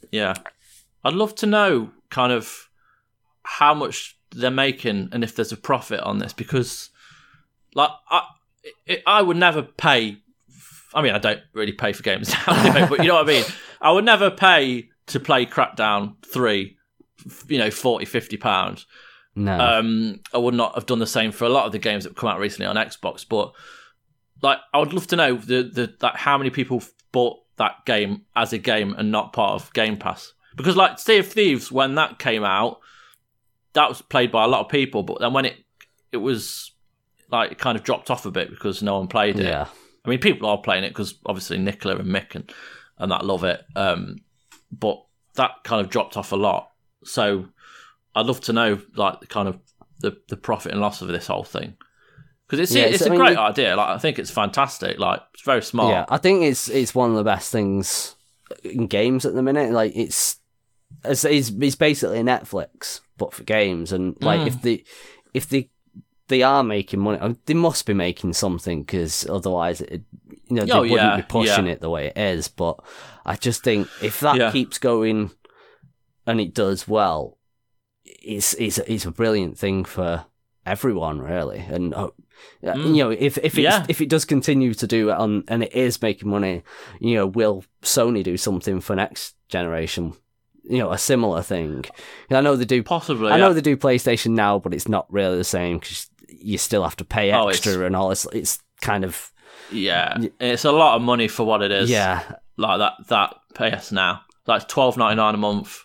love to know kind of how much they're making and if there's a profit on this, because like I would never pay. I mean, I don't really pay for games anyway, but you know what I mean. I would never pay to play Crackdown 3, you know, £40-50. No. I would not have done the same for a lot of the games that have come out recently on Xbox. But like, I would love to know that how many people bought that game as a game and not part of Game Pass. Because like Sea of Thieves, when that came out, that was played by a lot of people. But then when it was like, it kind of dropped off a bit because no one played it. Yeah. I mean, people are playing it because obviously Nicola and Mick and that love it. But that kind of dropped off a lot. So I'd love to know like the kind of the profit and loss of this whole thing. Because it's a great idea. Like, I think it's fantastic. Like, it's very smart. Yeah, I think it's one of the best things in games at the minute. Like, it's basically Netflix, but for games. And like, if they are making money, they must be making something, because otherwise, they wouldn't be pushing it the way it is. But I just think if that keeps going and it does well, it's a brilliant thing for everyone, really. And if it does continue to do it and it is making money, will Sony do something for next generation? A similar thing. I know they do. Possibly. I know they do PlayStation Now, but it's not really the same, because you still have to pay extra and all. It's kind of it's a lot of money for what it is. Yeah, like that PS Now, like $12.99 a month.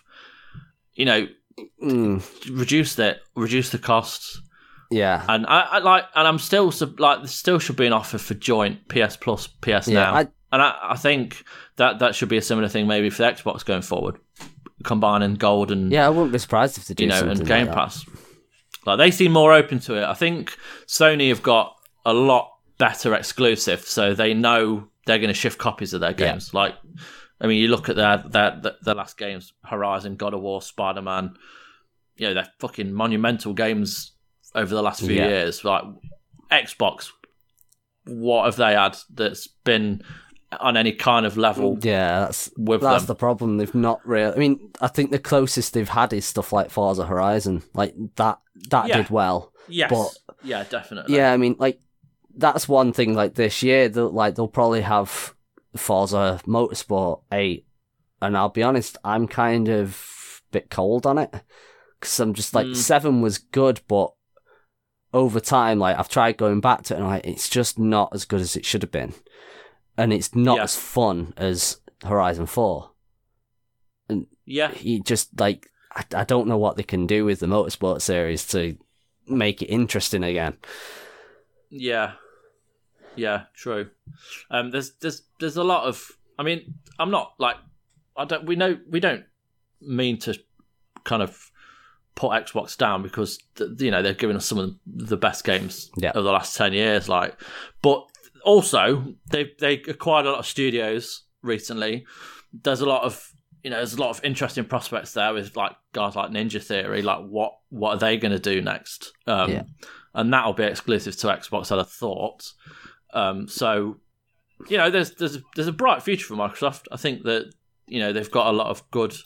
Reduce the costs. Yeah, and I'm still like, there still should be an offer for joint PS Plus, PS Now, and I think that should be a similar thing maybe for the Xbox going forward, combining Gold and I wouldn't be surprised if they do something and Game like Pass. Like, they seem more open to it. I think Sony have got a lot better exclusive, so they know they're going to shift copies of their games. Yeah. Like, I mean, you look at their last games: Horizon, God of War, Spider-Man. They're fucking monumental games over the last few years. Like, Xbox, what have they had that's been on any kind of level? Yeah, that's the problem. They've not really. I mean, I think the closest they've had is stuff like Forza Horizon. Like, that did well. Yes. But yeah, definitely. Yeah, I mean, like, that's one thing. Like, this year, they'll probably have Forza Motorsport 8, and I'll be honest, I'm kind of a bit cold on it, because I'm just like, 7 was good, but over time, like, I've tried going back to it, and like, it's just not as good as it should have been, and it's not as fun as Horizon 4. And you just, like, I don't know what they can do with the Motorsport series to make it interesting again. Yeah, true. There's a lot of. I mean, I'm not like, we don't mean to kind of put Xbox down, because they're giving us some of the best games of the last 10 years. Like, but also they acquired a lot of studios recently. There's a lot of interesting prospects there with like guys like Ninja Theory. Like, what are they going to do next? And that'll be exclusive to Xbox, I'd have thought. So, there's a bright future for Microsoft. I think that they've got a lot of good,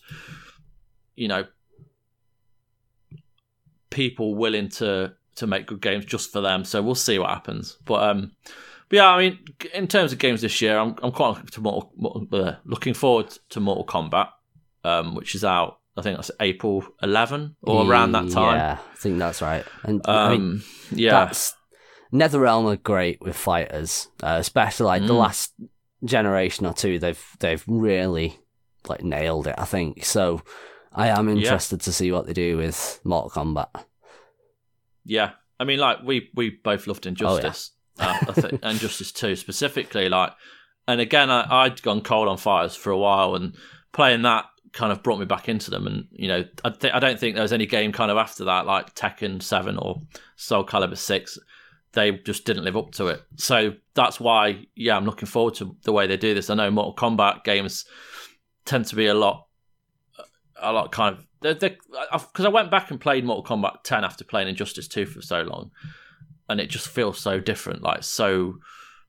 people willing to make good games just for them. So we'll see what happens. But yeah, I mean, in terms of games this year, I'm quite looking forward to Mortal Kombat, which is out, I think that's April 11 or around that time. Yeah, I think that's right. And I mean, NetherRealm are great with fighters, especially like the last generation or two. They've really like nailed it, I think. So I am interested to see what they do with Mortal Kombat. Yeah, I mean, like, we both loved Injustice. I think Injustice 2 specifically, like, and again, I'd gone cold on fighters for a while, and playing that kind of brought me back into them. And I don't think there was any game kind of after that, like Tekken 7 or Soul Calibur 6. They just didn't live up to it. So that's why, I'm looking forward to the way they do this. I know Mortal Kombat games tend to be a lot kind of, because I went back and played Mortal Kombat 10 after playing Injustice 2 for so long, and it just feels so different. Like, it's so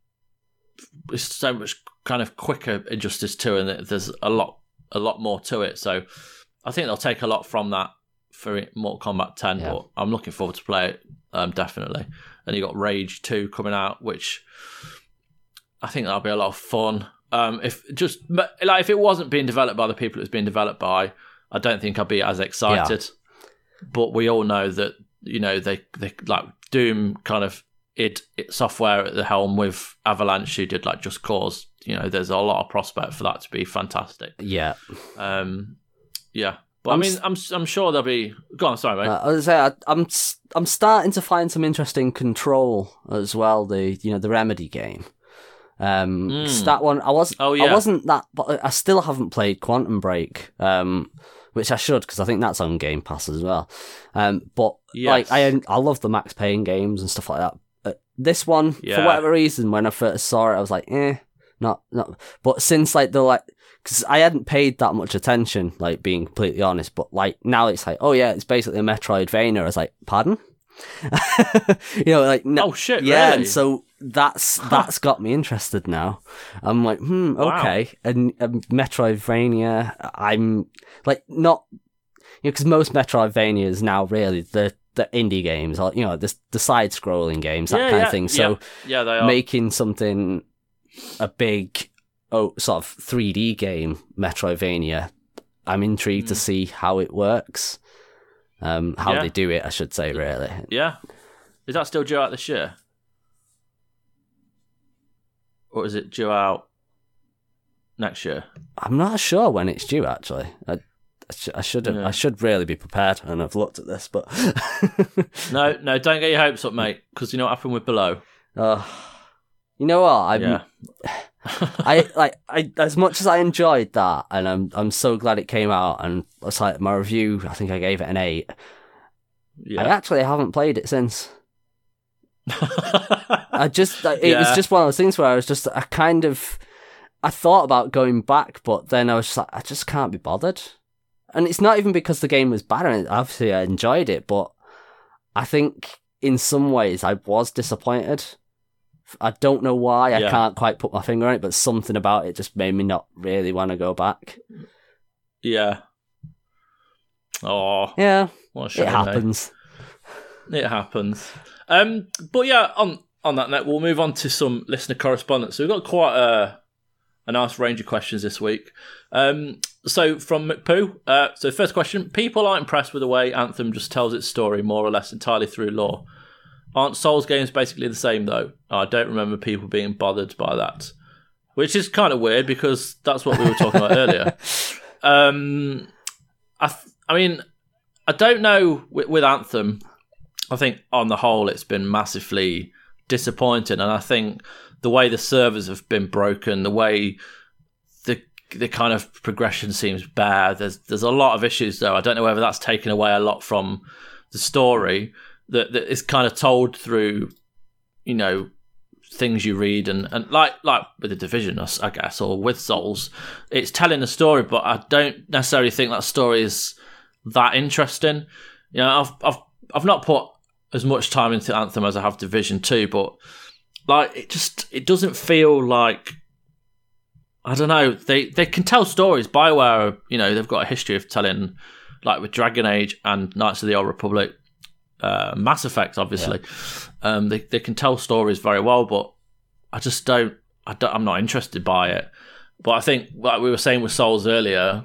much kind of quicker Injustice 2, and there's a lot more to it. So I think they'll take a lot from that for Mortal Kombat 10, but I'm looking forward to play it, definitely. And you got Rage 2 coming out, which I think that'll be a lot of fun. If it wasn't being developed by the people it was being developed by, I don't think I'd be as excited. Yeah. But we all know that they like Doom kind of id Software at the helm with Avalanche, who did like Just Cause. There's a lot of prospect for that to be fantastic. Yeah. But I mean, I'm sure there'll be. Go on, sorry, mate. I was gonna say, I'm starting to find some interesting Control as well. The Remedy game. That one I wasn't that, but I still haven't played Quantum Break, which I should, because I think that's on Game Pass as well. But yes. Like I love the Max Payne games and stuff like that. This one, for Yeah. whatever reason, when I first saw it, I was like, not. But since like because I hadn't paid that much attention, like being completely honest. But like now it's like, oh yeah, it's basically a Metroidvania. I was like, pardon? Like no, Oh shit! yeah, Really? and so that's got me interested now. I'm like, okay, and Metroidvania. I'm like not, because most Metroidvanias now really the indie games or the side scrolling games, that kind of thing. So yeah, they are making something a big sort of 3D game, Metroidvania. I'm intrigued to see how it works. How they do it, I should say, really. Yeah. Is that still due out this year? Or is it due out next year? I'm not sure when it's due, actually. I should really be prepared and have looked at this, but... No, don't get your hopes up, mate, because you know what happened with Below. You know what? I as much as I enjoyed that, and I'm so glad it came out, and it's like my review, I think I gave it an 8. Yeah. I actually haven't played it since. It was just one of those things where I thought about going back, but then I was just like, I just can't be bothered. And it's not even because the game was bad, and obviously I enjoyed it, but I think in some ways I was disappointed. I don't know why. I can't quite put my finger on it, but something about it just made me not really want to go back. Yeah. Oh. Yeah. What a shame, it happens. It happens. But yeah, on that note, we'll move on to some listener correspondence. So we've got quite a nice range of questions this week. So from McPoo, so first question: people aren't impressed with the way Anthem just tells its story more or less entirely through lore. Aren't Souls games basically the same though? I don't remember people being bothered by that, which is kind of weird because that's what we were talking about earlier. I mean, I don't know with Anthem. I think on the whole it's been massively disappointing, and I think the way the servers have been broken, the way the kind of progression seems bad. There's a lot of issues though. I don't know whether that's taken away a lot from the story that is kind of told through, things you read and like with the Division, I guess, or with Souls, it's telling a story, but I don't necessarily think that story is that interesting. I've not put as much time into Anthem as I have Division 2, but like it doesn't feel like, I don't know, they can tell stories. BioWare, they've got a history of telling, like with Dragon Age and Knights of the Old Republic, Mass Effect, obviously. Yeah. They can tell stories very well, but I'm not interested by it. But I think, like we were saying with Souls earlier,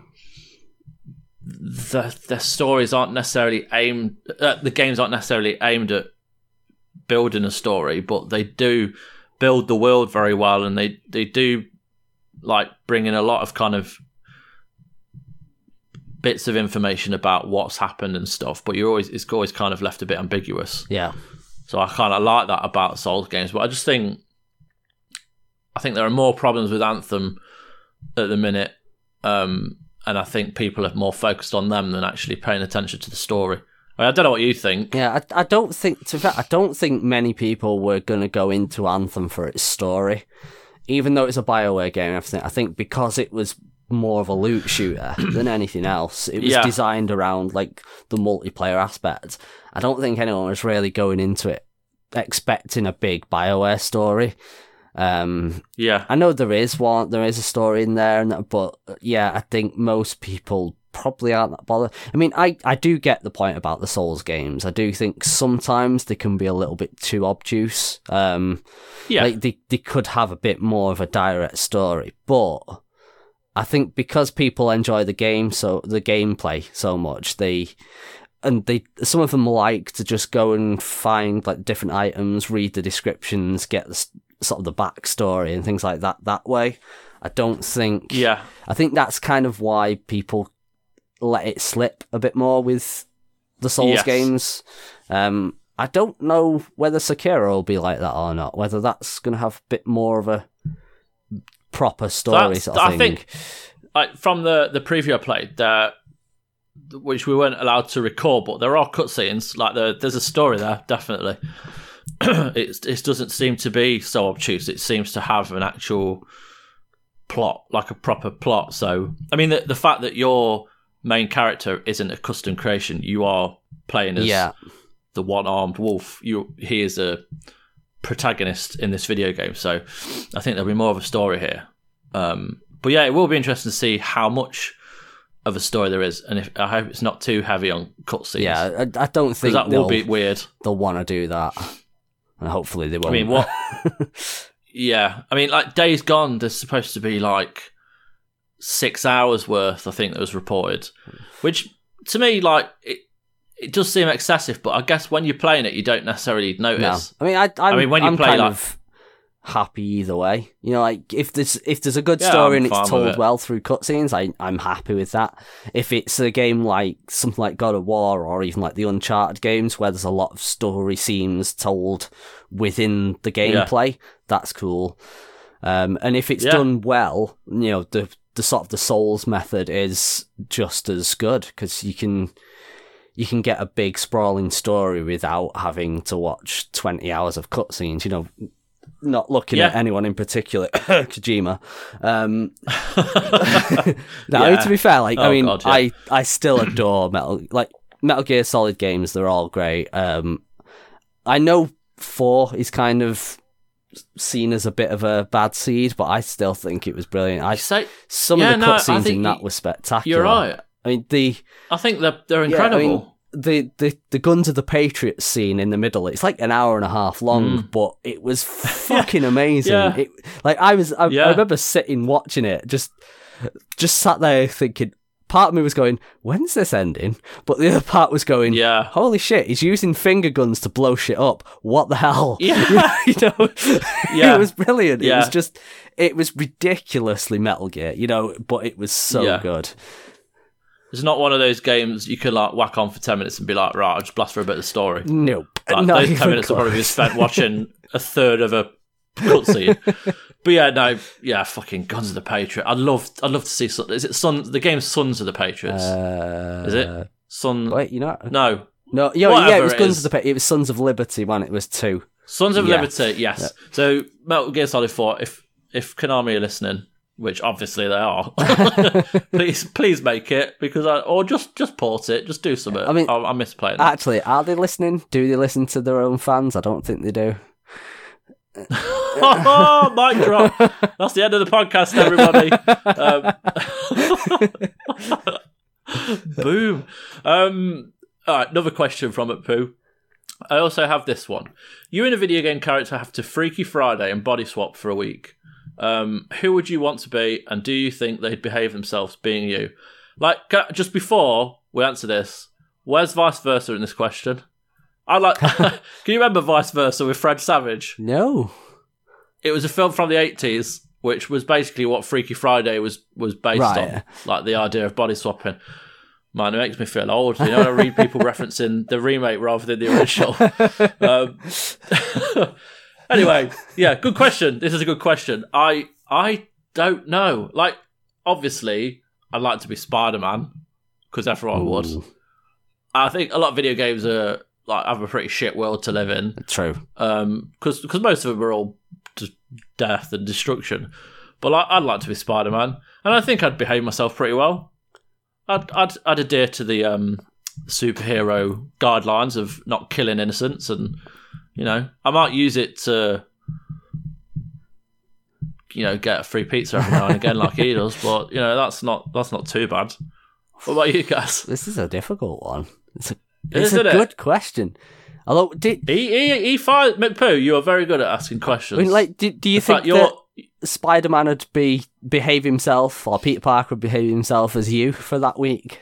the stories aren't necessarily aimed, the games aren't necessarily aimed at building a story, but they do build the world very well, and they do like bring in a lot of kind of bits of information about what's happened and stuff, but it's always kind of left a bit ambiguous. Yeah. So I kind of like that about Souls games, but I think there are more problems with Anthem at the minute, and I think people are more focused on them than actually paying attention to the story. I don't know what you think. Yeah, I don't think. To be fair, I don't think many people were going to go into Anthem for its story, even though it's a BioWare game and everything. I think because it was more of a loot shooter than anything else, it was designed around like the multiplayer aspect. I don't think anyone was really going into it expecting a big BioWare story. I know there is a story in there, but I think most people probably aren't that bothered. I mean, I do get the point about the Souls games. I do think sometimes they can be a little bit too obtuse. Like they could have a bit more of a direct story, but I think because people enjoy the gameplay so much, some of them like to just go and find like different items, read the descriptions, get the sort of the backstory and things like that way. I don't think... Yeah. I think that's kind of why people let it slip a bit more with the Souls games. I don't know whether Sekiro will be like that or not, whether that's going to have a bit more of a proper story sort of thing. I think, like, from the preview I played, which we weren't allowed to record, but there are cutscenes. Like, there's a story there, definitely. it doesn't seem to be so obtuse. It seems to have an actual plot, like a proper plot. So, I mean, the fact that your main character isn't a custom creation, you are playing as the one-armed wolf. He is a protagonist in this video game, so I think there'll be more of a story here. But yeah, it will be interesting to see how much of a story there is, and I hope it's not too heavy on cutscenes. Yeah, I don't think that will be weird. They'll want to do that, and hopefully they won't. I mean, what? Yeah, I mean, like Days Gone, there's supposed to be like 6 hours worth. I think that was reported, which to me, like it does seem excessive. But I guess when you're playing it, you don't necessarily notice. No. I mean, when you play, kind of happy either way. You know, like if there's a good story and it's told well through cutscenes, I'm happy with that. If it's a game like something like God of War or even like the Uncharted games where there's a lot of story scenes told within the gameplay, that's cool. And if it's done well, you know, the sort of the Souls method is just as good because you can get a big sprawling story without having to watch 20 hours of cutscenes, you know, not looking at anyone in particular, Kojima. To be fair, like, I still adore Metal Gear Solid games. They're all great. I know 4 is kind of seen as a bit of a bad seed, but I still think it was brilliant. Some of the cutscenes in that were spectacular. You're right. I mean, I think they're incredible. The Guns of the Patriots scene in the middle, it's like an hour and a half long, but it was fucking amazing. I remember sitting watching it, just sat there thinking, part of me was going, when's this ending? But the other part was going, holy shit, he's using finger guns to blow shit up. What the hell? It was brilliant. It was ridiculously Metal Gear, you know, but it was so good. It's not one of those games you can like whack on for 10 minutes and be like, right, I'll just blast for a bit of the story. Nope. Like, those 10 minutes will probably be spent watching a third of a cutscene. But fucking Guns of the Patriots. I'd love to see. Is it the game's Sons of the Patriots? Is it Son? Wait, you know? No. It was Guns of the Patriots. It was Sons of Liberty when it was 2. Sons of Liberty, yes. Yeah. So Metal Gear Solid 4. If Konami are listening, which obviously they are, please make it or just port it, just do something. I mean, I miss playing it. Actually, are they listening? Do they listen to their own fans? I don't think they do. Mic drop. That's the end of the podcast, everybody. Boom. All right, another question from Pooh. I also have this one. You and a video game character have to Freaky Friday and body swap for a week. Who would you want to be, and do you think they'd behave themselves being you? Like, just before we answer this, where's Vice Versa in this question? Can you remember Vice Versa with Fred Savage? No. It was a film from the 80s, which was basically what Freaky Friday was based on, like the idea of body swapping. Man, it makes me feel old. You know, I read people referencing the remake rather than the original. Anyway, good question. This is a good question. I don't know. Like, obviously, I'd like to be Spider-Man because everyone would. I think a lot of video games are have a pretty shit world to live in. True. Because most of them are all just death and destruction. But I'd like to be Spider-Man, and I think I'd behave myself pretty well. I'd adhere to the superhero guidelines of not killing innocents, and you know, I might use it to, you know, get a free pizza every now and again like he does. But you know, that's not too bad. What about you guys? This is a difficult one. It's a good question. Although, Pooh, you are very good at asking questions. I mean, like, do you think that Spider-Man would behave himself, or Peter Parker would behave himself as you for that week?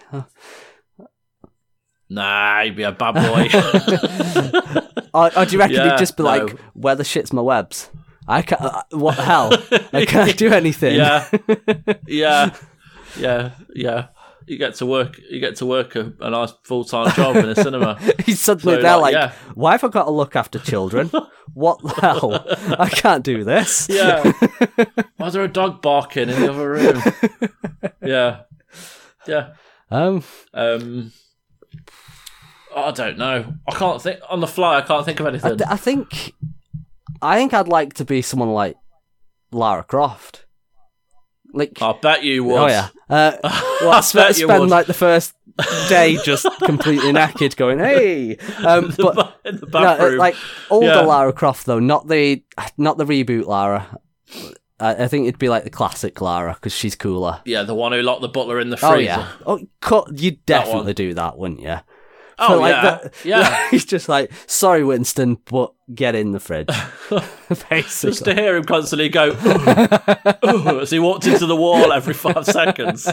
Nah, he'd be a bad boy. or do you reckon he'd just be like, where the shit's my webs? I can't. What the hell? I can't do anything. Yeah. You get to work a nice full-time job in a cinema. He's suddenly there why have I got to look after children? What the hell? I can't do this. Yeah. Why is there a dog barking in the other room? Yeah. I don't know. I can't think on the fly. I can't think of anything. I think I'd like to be someone like Lara Croft. Like, I bet you would. Oh yeah. Spend like the first day just completely naked, going, "Hey!" But in the bathroom. no, like older Lara Croft though, not the reboot Lara. I think it'd be like the classic Lara because she's cooler. Yeah, the one who locked the butler in the freezer. Oh yeah. You'd definitely do that, wouldn't you? Oh, so, like, yeah. He's just like, "Sorry, Winston, but get in the fridge." Basically. Just to hear him constantly go, "Ooh," as he walked into the wall every 5 seconds.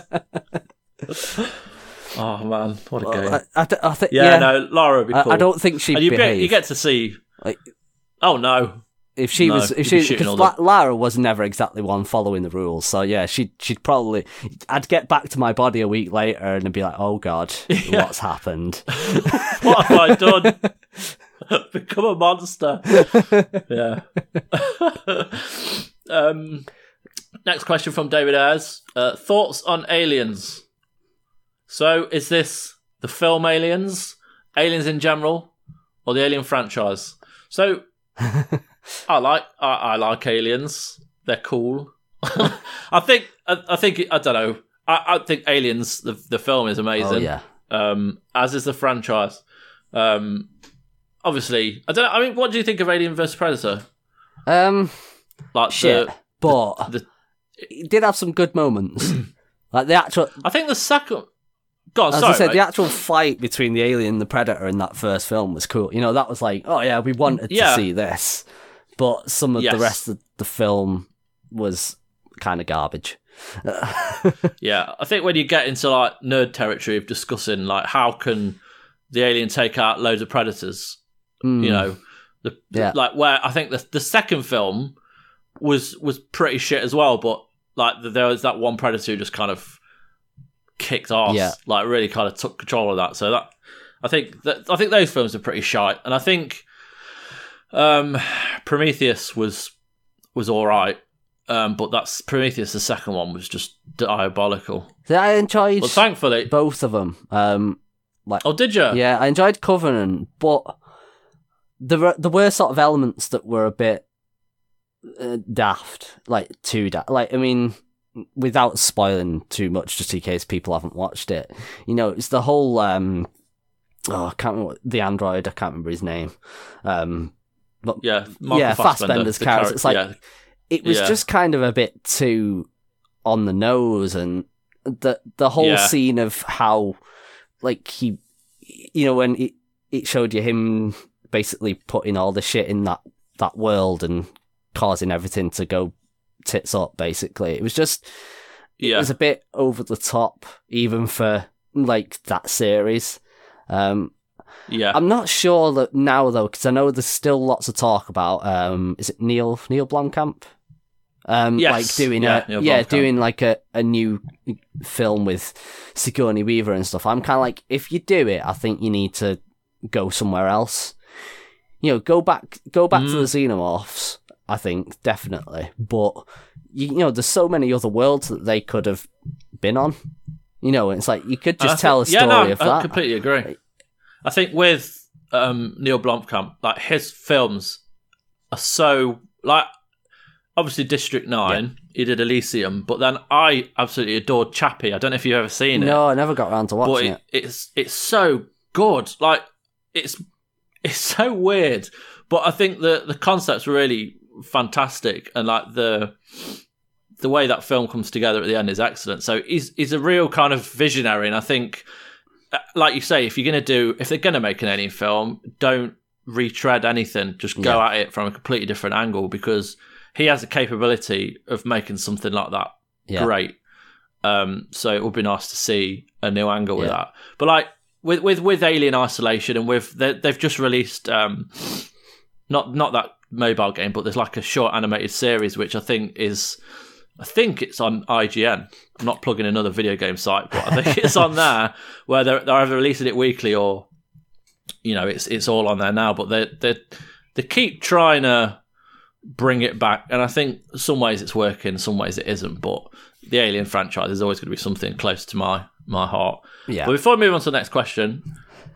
Oh man, what a game! I think, no, Lara would be cool. I don't think she'd behave. You get to see. Like, oh no. If she was, because Lara was never exactly one following the rules, so yeah, she'd probably. I'd get back to my body a week later and I'd be like, "Oh God, what's happened? What have I done? Become a monster." Yeah. Next question from David Ayres. Thoughts on Aliens? So, is this the film Aliens, Aliens in general, or the Alien franchise? So. I like Aliens. They're cool. I think I don't know. I think Aliens the film is amazing. Oh yeah. As is the franchise. Obviously, I don't know. I mean, what do you think of Alien vs Predator? Like shit, but it did have some good moments. Like the actual. I think the second. God, as sorry, I said, mate. the actual fight between the alien and the predator in that first film was cool. You know, that was like, oh yeah, we wanted to see this, but some of the rest of the film was kind of garbage. Yeah, I think when you get into like nerd territory of discussing like how can the alien take out loads of predators, you know, like where I think the second film was pretty shit as well, but like there was that one predator who just kind of kicked ass, like really kind of took control of that. So that I think those films are pretty shite, and I think Prometheus was all right, but that's Prometheus. The second one was just diabolical. So I enjoyed, but thankfully, both of them. Like, oh, did you? Yeah, I enjoyed Covenant, but there were sort of elements that were a bit daft, like too daft. Like, I mean, without spoiling too much, just in case people haven't watched it, you know, it's the whole I can't remember the android. I can't remember his name. But Fassbender's character. It's like it was just kind of a bit too on the nose, and the whole scene of how, like, he, you know, when it showed you him basically putting all the shit in that world and causing everything to go tits up, basically. It was just, it was a bit over the top, even for, like, that series. I'm not sure that now, though, because I know there's still lots of talk about, is it Neil Blomkamp? Like doing doing like a new film with Sigourney Weaver and stuff. I'm kind of like, if you do it, I think you need to go somewhere else. You know, go back to the Xenomorphs. I think definitely, but you know, there's so many other worlds that they could have been on. You know, it's like you could just tell a story of that. I completely agree. I think with Neil Blomkamp, like his films are so like. Obviously, District 9, he did Elysium, but then I absolutely adored Chappie. I don't know if you've ever seen it. No, I never got around to watching it. It's so good. Like, it's so weird, but I think the concept's really fantastic, and like the way that film comes together at the end is excellent. So he's a real kind of visionary, and I think, like you say, if they're gonna make an alien film, don't retread anything. Just go at it from a completely different angle, because he has the capability of making something like that great. So it would be nice to see a new angle with that. But like with Alien Isolation, and they've just released not that mobile game, but there's like a short animated series which I think it's on IGN. I'm not plugging another video game site, but I think it's on there, where they're either releasing it weekly or, you know, it's all on there now. But they keep trying to bring it back, and I think some ways it's working, some ways it isn't, but the Alien franchise is always going to be something close to my heart. But before we move on to the next question,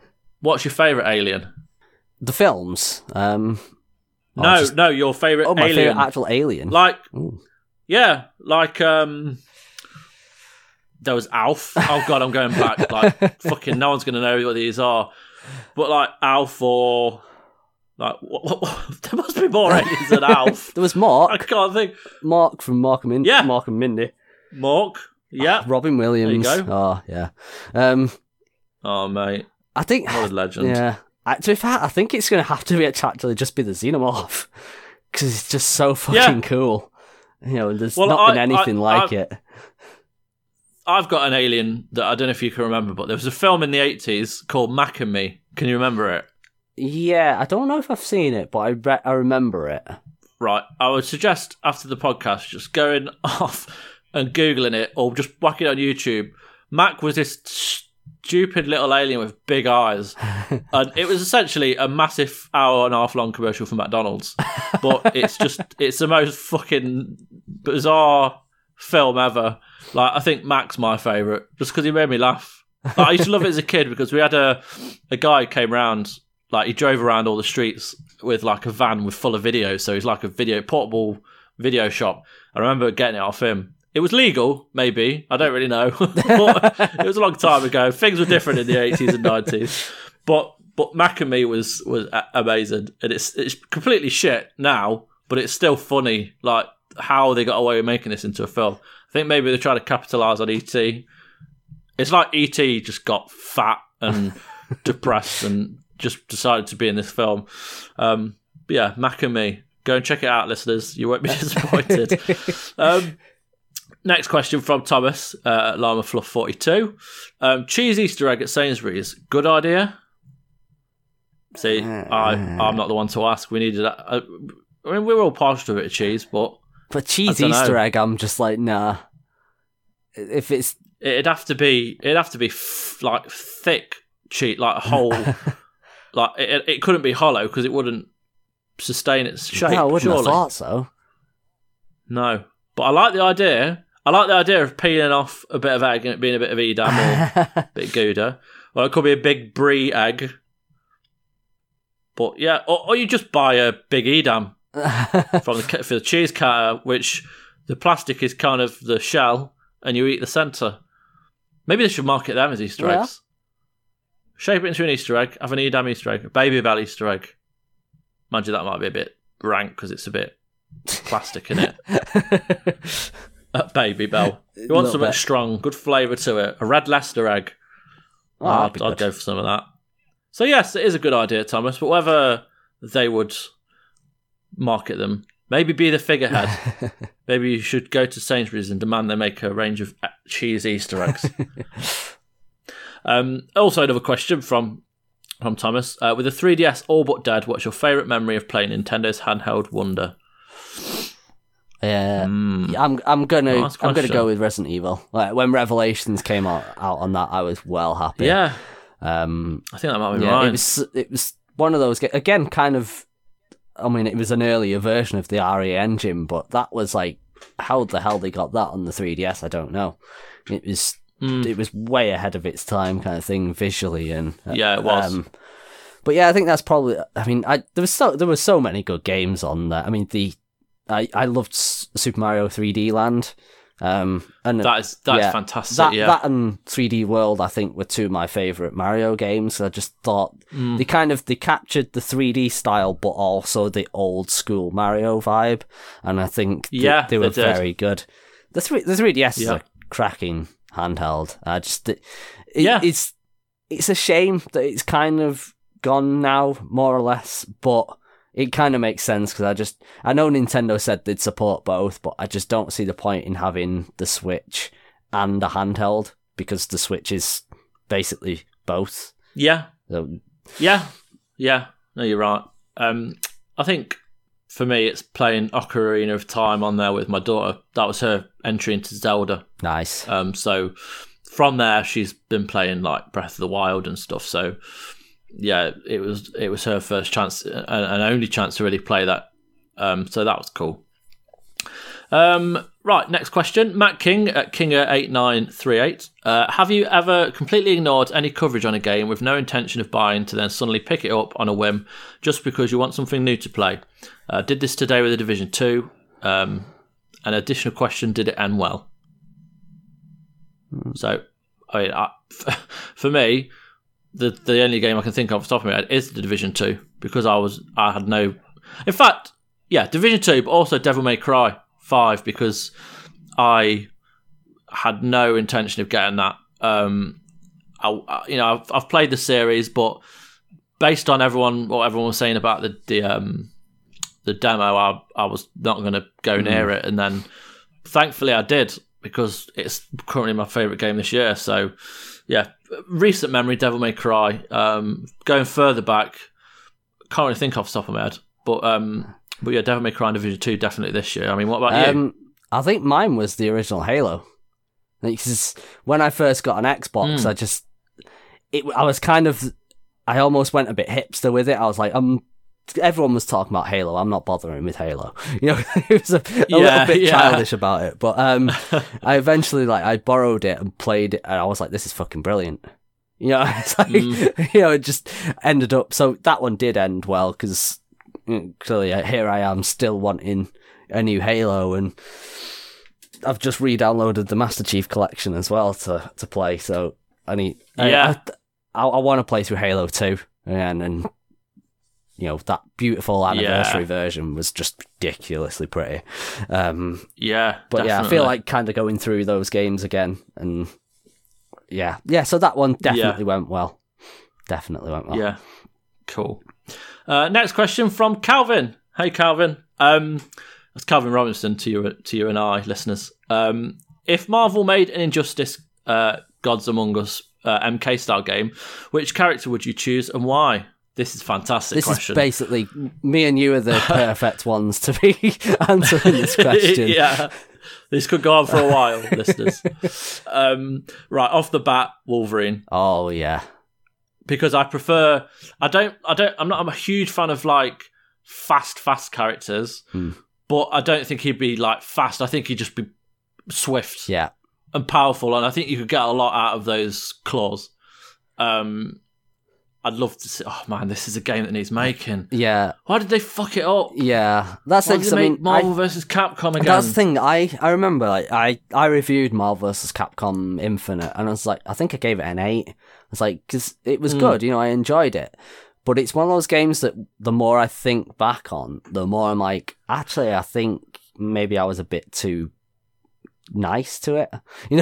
What's your favourite Alien? The films. No, your favourite my Alien. favourite actual Alien. Like, Ooh. yeah, like, there was Alf. Oh, God, I'm going back. Like, fucking no one's going to know what these are. But, like, Alf or... Like, there must be more aliens than Alf. There was Mark. I can't think. Mark from Mark and Mindy. Yeah. Mark and Mindy. Mark. Yeah. Robin Williams. There you go. Oh, yeah. Oh, mate. I think... What a legend. Yeah. To be fair, I think it's going to have to actually just be the Xenomorph. Because it's just so fucking cool. You know, there's not been anything like it. I've got an Alien that I don't know if you can remember, but there was a film in the 80s called Mac and Me. Can you remember it? Yeah, I don't know if I've seen it, but I remember it. Right. I would suggest after the podcast just going off and Googling it or just whacking it on YouTube. Mac was this stupid little alien with big eyes. And it was essentially a massive hour-and-a-half long commercial for McDonald's. But it's the most fucking bizarre film ever. Like, I think Mac's my favourite just because he made me laugh. Like, I used to love it as a kid because we had a guy who came round. Like, he drove around all the streets with, like, a van with full of videos. So he's like a portable video shop. I remember getting it off him. It was legal, maybe. I don't really know. But it was a long time ago. Things were different in the 80s and 90s. But Mac and Me was amazing. And it's completely shit now, but it's still funny, like, how they got away with making this into a film. I think maybe they're trying to capitalise on E.T. It's like E.T. just got fat and depressed and... just decided to be in this film. But yeah, Mac and Me. Go and check it out, listeners. You won't be disappointed. Next question from Thomas, Llama Fluff 42. Cheese Easter egg at Sainsbury's. Good idea? See, I'm not the one to ask. We needed that. I mean, we were all partial to a bit of cheese, but cheese Easter egg, I'm just like, nah. If it's... It'd have to be like thick cheese, like a whole... Like, it couldn't be hollow because it wouldn't sustain its shape. No, I wouldn't surely. have thought so. No. But I like the idea. I like the idea of peeling off a bit of egg and it being a bit of Edam or a bit of Gouda. Or it could be a big brie egg. But yeah, or you just buy a big Edam for the cheese cutter, which the plastic is kind of the shell and you eat the centre. Maybe they should market them as Easter eggs. Shape it into an Easter egg, have an Edam Easter egg, a Baby Bell Easter egg. Mind you, that might be a bit rank because it's a bit plastic in it. Baby Bell. You want something strong, good flavour to it. A Red Leicester egg. I'd go for some of that. So yes, it is a good idea, Thomas, but whether they would market them, maybe be the figurehead. Maybe you should go to Sainsbury's and demand they make a range of cheese Easter eggs. Also, another question from Thomas. With the 3DS all but dead, what's your favourite memory of playing Nintendo's handheld wonder? I'm gonna go with Resident Evil. Like, when Revelations came out on that, I was well happy. Yeah, I think that might be right. It was one of those again, kind of. I mean, it was an earlier version of the RE engine, but that was like, how the hell they got that on the 3DS? I don't know. It was. It was way ahead of its time, kind of thing, visually, and yeah, it was. But yeah, I think that's probably. I mean, there were so many good games on there. I mean, I loved Super Mario 3D Land, and that's fantastic. That and 3D World, I think, were two of my favourite Mario games. I just thought they captured the 3D style, but also the old school Mario vibe, and I think they were very good. The 3DS is a cracking handheld. It's a shame that it's kind of gone now, more or less, but it kind of makes sense because I know Nintendo said they'd support both, but I just don't see the point in having the Switch and a handheld because the Switch is basically both. Yeah. So, yeah. No, you're right. I think for me, it's playing Ocarina of Time on there with my daughter. That was her entry into Zelda. Nice. So from there, she's been playing like Breath of the Wild and stuff. So yeah, it was her first chance and only chance to really play that. So that was cool. Right, next question. Matt King at Kinger8938. Have you ever completely ignored any coverage on a game with no intention of buying to then suddenly pick it up on a whim just because you want something new to play? Did this today with The Division 2. An additional question, did it end well? So, I mean, for me, the only game I can think of off the top of my head is The Division 2 because I had no... In fact, yeah, Division 2, but also Devil May Cry 5 because I had no intention of getting that. I've played the series, but based on what everyone was saying about the demo, I was not going to go near it, and then thankfully I did because it's currently my favourite game this year. So yeah, recent memory, Devil May Cry. Going further back, can't really think off the top of my head, but yeah, Devil May Cry and Division 2 definitely this year. I mean, what about you? I think mine was the original Halo. Because when I first got an Xbox, I almost went a bit hipster with it. I was like, everyone was talking about Halo. I'm not bothering with Halo. You know, it was a little bit childish about it. But I eventually, I borrowed it and played it, and I was like, this is fucking brilliant. You know, it's like, it just ended up. So that one did end well, because clearly here I am still wanting a new Halo, and I've just re-downloaded the Master Chief Collection as well to play. So I want to play through Halo 2, and that beautiful anniversary version was just ridiculously pretty. But definitely. I feel like kind of going through those games again, and so that one definitely went well. Definitely went well. Yeah, cool. Next question from Calvin. Hey, Calvin. That's Calvin Robinson to you and I, listeners. If Marvel made an Injustice Gods Among Us MK style game, which character would you choose and why? This is a fantastic question. This is basically, me and you are the perfect ones to be answering this question. Yeah, this could go on for a while, listeners. Right, off the bat, Wolverine. Oh, yeah. Because I'm a huge fan of fast characters, but I don't think he'd be fast. I think he'd just be swift, and powerful, and I think you could get a lot out of those claws. I'd love to see. Oh man, this is a game that needs making. Yeah. Why did they fuck it up? Yeah, that's Why did they make Marvel vs. Capcom again? That's the thing. I remember I reviewed Marvel vs. Capcom Infinite, and I was like, I think I gave it an 8. I was like, because it was good. I enjoyed it. But it's one of those games that the more I think back on, the more I'm like, actually, I think maybe I was a bit too nice to it,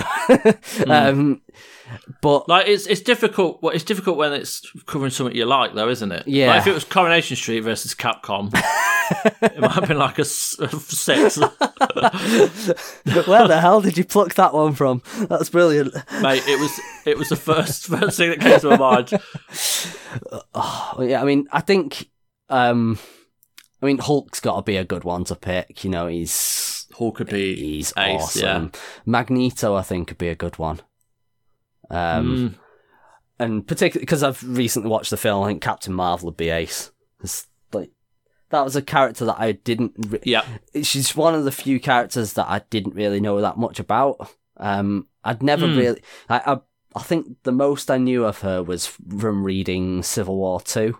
but it's difficult. Well, it's difficult when it's covering something you like, though, isn't it? Yeah. If it was Coronation Street versus Capcom, it might have been a 6. Where the hell did you pluck that one from? That's brilliant, mate. It was the first thing that came to my mind. Oh, yeah, I mean, I think, Hulk's got to be a good one to pick. Hulk could be he's ace, awesome. Yeah. Magneto, I think, could be a good one. And particularly because I've recently watched the film, I think Captain Marvel would be ace. That was a character that I didn't. She's one of the few characters that I didn't really know that much about. I'd never really. I think the most I knew of her was from reading Civil War 2.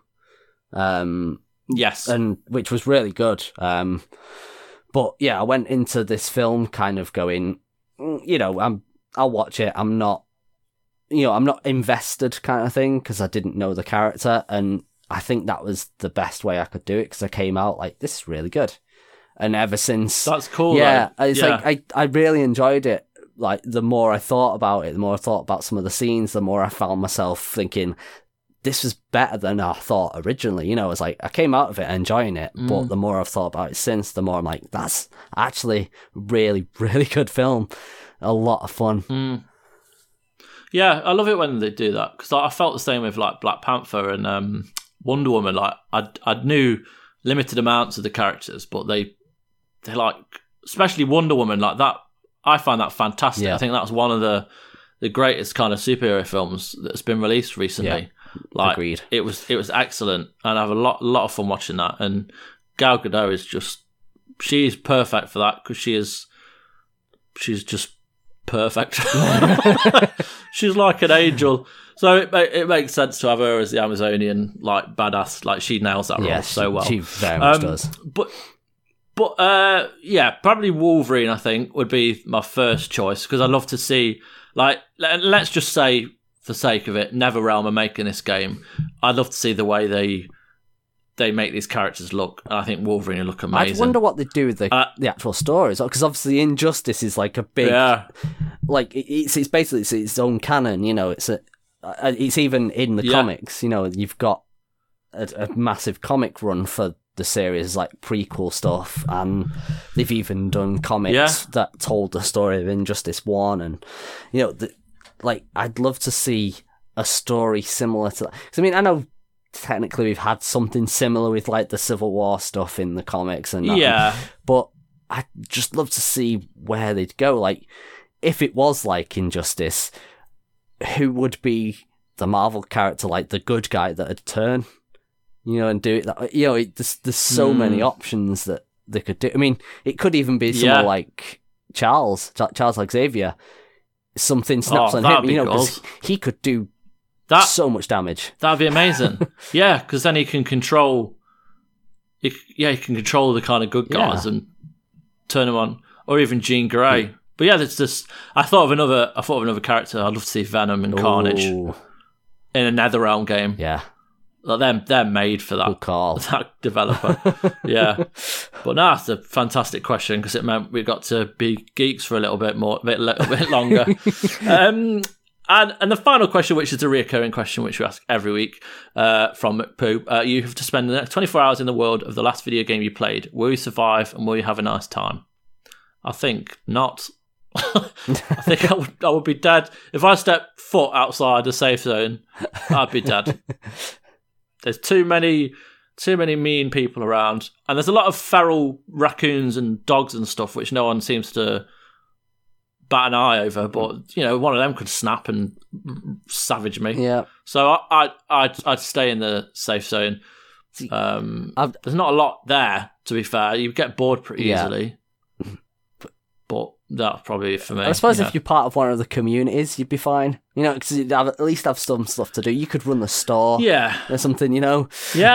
Yes, and which was really good. But yeah, I went into this film kind of going, I'll watch it. I'm not invested kind of thing because I didn't know the character, and I think that was the best way I could do it because I came out like, this is really good. And ever since, that's cool. Yeah, it's like I really enjoyed it. Like the more I thought about it, the more I thought about some of the scenes, the more I found myself thinking, this was better than I thought originally. It was like, I came out of it enjoying it, but the more I've thought about it since, the more I'm like, that's actually really, really good film. A lot of fun. Yeah, I love it when they do that, because I felt the same with Black Panther and Wonder Woman. I knew limited amounts of the characters, but they especially Wonder Woman, that, I find that fantastic. Yeah. I think that's one of the greatest kind of superhero films that's been released recently. Yeah. Agreed. It was excellent, and I have a lot of fun watching that. And Gal Gadot is just she's perfect for that because she's just perfect. She's like an angel. So it makes sense to have her as the Amazonian like badass. Like she nails that role so well. She very much does. But yeah, probably Wolverine I think would be my first choice because I'd love to see like let's just say for sake of it, NetherRealm are making this game. I'd love to see the way they make these characters look, and I think Wolverine will look amazing. I wonder what they do with the actual stories, because obviously Injustice is like a big, like it's basically its own canon. You know, it's even in the comics. You know, you've got a massive comic run for the series, like prequel stuff, and they've even done comics that told the story of Injustice 1, and you know, like I'd love to see a story similar to that. Because I mean, I know technically we've had something similar with like the Civil War stuff in the comics and that, but I'd just love to see where they'd go. Like, if it was like Injustice, who would be the Marvel character, like the good guy that'd turn, you know, and do it? You know, there's so many options that they could do. I mean, it could even be someone like Charles Xavier. Something snaps on him, you know, because he could do so much damage. That'd be amazing. Yeah, because then he can control. He can control the kind of good guys and turn them on, or even Jean Grey. But yeah, it's just I thought of another character. I'd love to see Venom and Carnage in a NetherRealm game. Yeah, like they're made for that. Good call. That developer. Yeah, but no, it's a fantastic question because it meant we got to be geeks for a little bit longer. And the final question, which is a reoccurring question, which we ask every week from McPoo, you have to spend the next 24 hours in the world of the last video game you played. Will you survive and will you have a nice time? I think not. I think I would be dead. If I stepped foot outside the safe zone, I'd be dead. There's too many mean people around. And there's a lot of feral raccoons and dogs and stuff, which no one seems to bat an eye over, but you know, one of them could snap and savage me. Yeah. So I'd stay in the safe zone. There's not a lot there, to be fair. You get bored pretty easily. But that's probably for me. I suppose if you're part of one of the communities, you'd be fine. You know, because you'd at least have some stuff to do. You could run the store, or something. You know,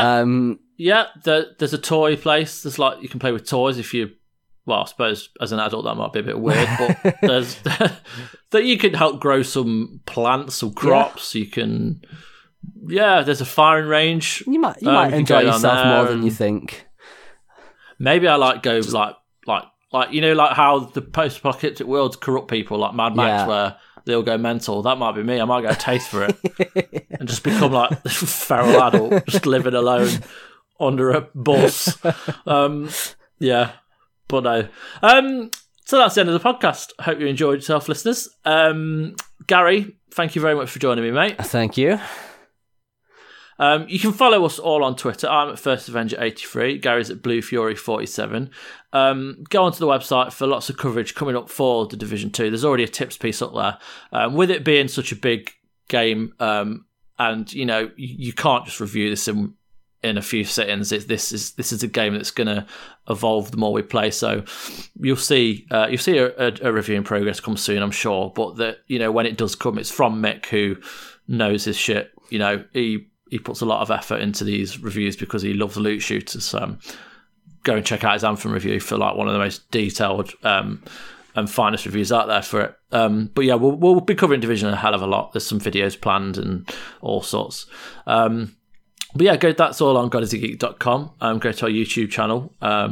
There's a toy place. There's like you can play with toys if you. Well, I suppose as an adult that might be a bit weird, but there's that you can help grow some plants, some crops. You can, there's a firing range. You might enjoy yourself more than you think. Maybe I go like you know, like how the post-apocalyptic worlds corrupt people, like Mad Max, where they all go mental. That might be me. I might get a taste for it and just become like this feral adult, just living alone under a bus. But no. So that's the end of the podcast. Hope you enjoyed yourself, listeners. Gary, thank you very much for joining me, mate. Thank you. You can follow us all on Twitter. I'm at First Avenger 83. Gary's at Blue Fury 47. Go onto the website for lots of coverage coming up for the Division 2. There's already a tips piece up there. With it being such a big game, and you know, you can't just review this in a few sittings. This is a game that's going to evolve the more we play. So you'll see a review in progress come soon, I'm sure. But when it does come, it's from Mick, who knows his shit. You know, he puts a lot of effort into these reviews because he loves loot shooters. Go and check out his Anthem review for like one of the most detailed and finest reviews out there for it. But yeah, we'll be covering Division a hell of a lot. There's some videos planned and all sorts. But yeah, that's all on GodIsAGeek.com. Go to our YouTube channel,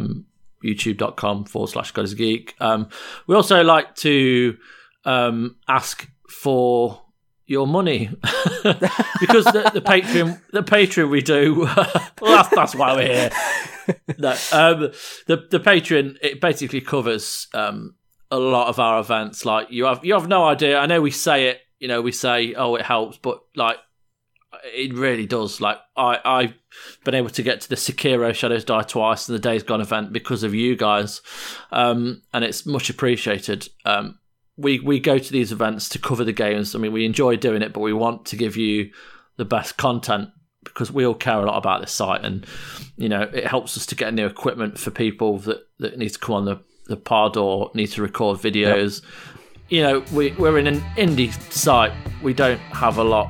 youtube.com/GodIsAGeek. We also like to ask for your money because the Patreon we do. Well, that's why we're here. No, the Patreon, it basically covers a lot of our events. Like you have no idea. I know we say it. You know, we say, oh, it helps, but like. It really does. Like I've been able to get to the Sekiro Shadows Die Twice and the Days Gone event because of you guys, and it's much appreciated. We go to these events to cover the games. I mean, we enjoy doing it, but we want to give you the best content because we all care a lot about this site, and it helps us to get new equipment for people that need to come on the pod or need to record videos. Yep. We're in an indie site. We don't have a lot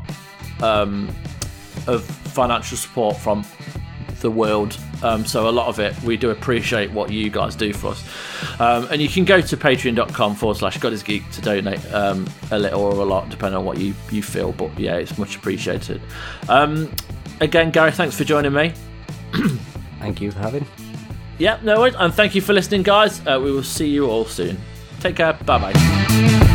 of financial support from the world, so a lot of it we do appreciate what you guys do for us, and you can go to patreon.com/GodIsGeek to donate a little or a lot depending on what you feel, but yeah, it's much appreciated. Again, Gary, thanks for joining me. Thank you for having. Yeah, no worries, and thank you for listening, guys. We will see you all soon. Take care. Bye bye.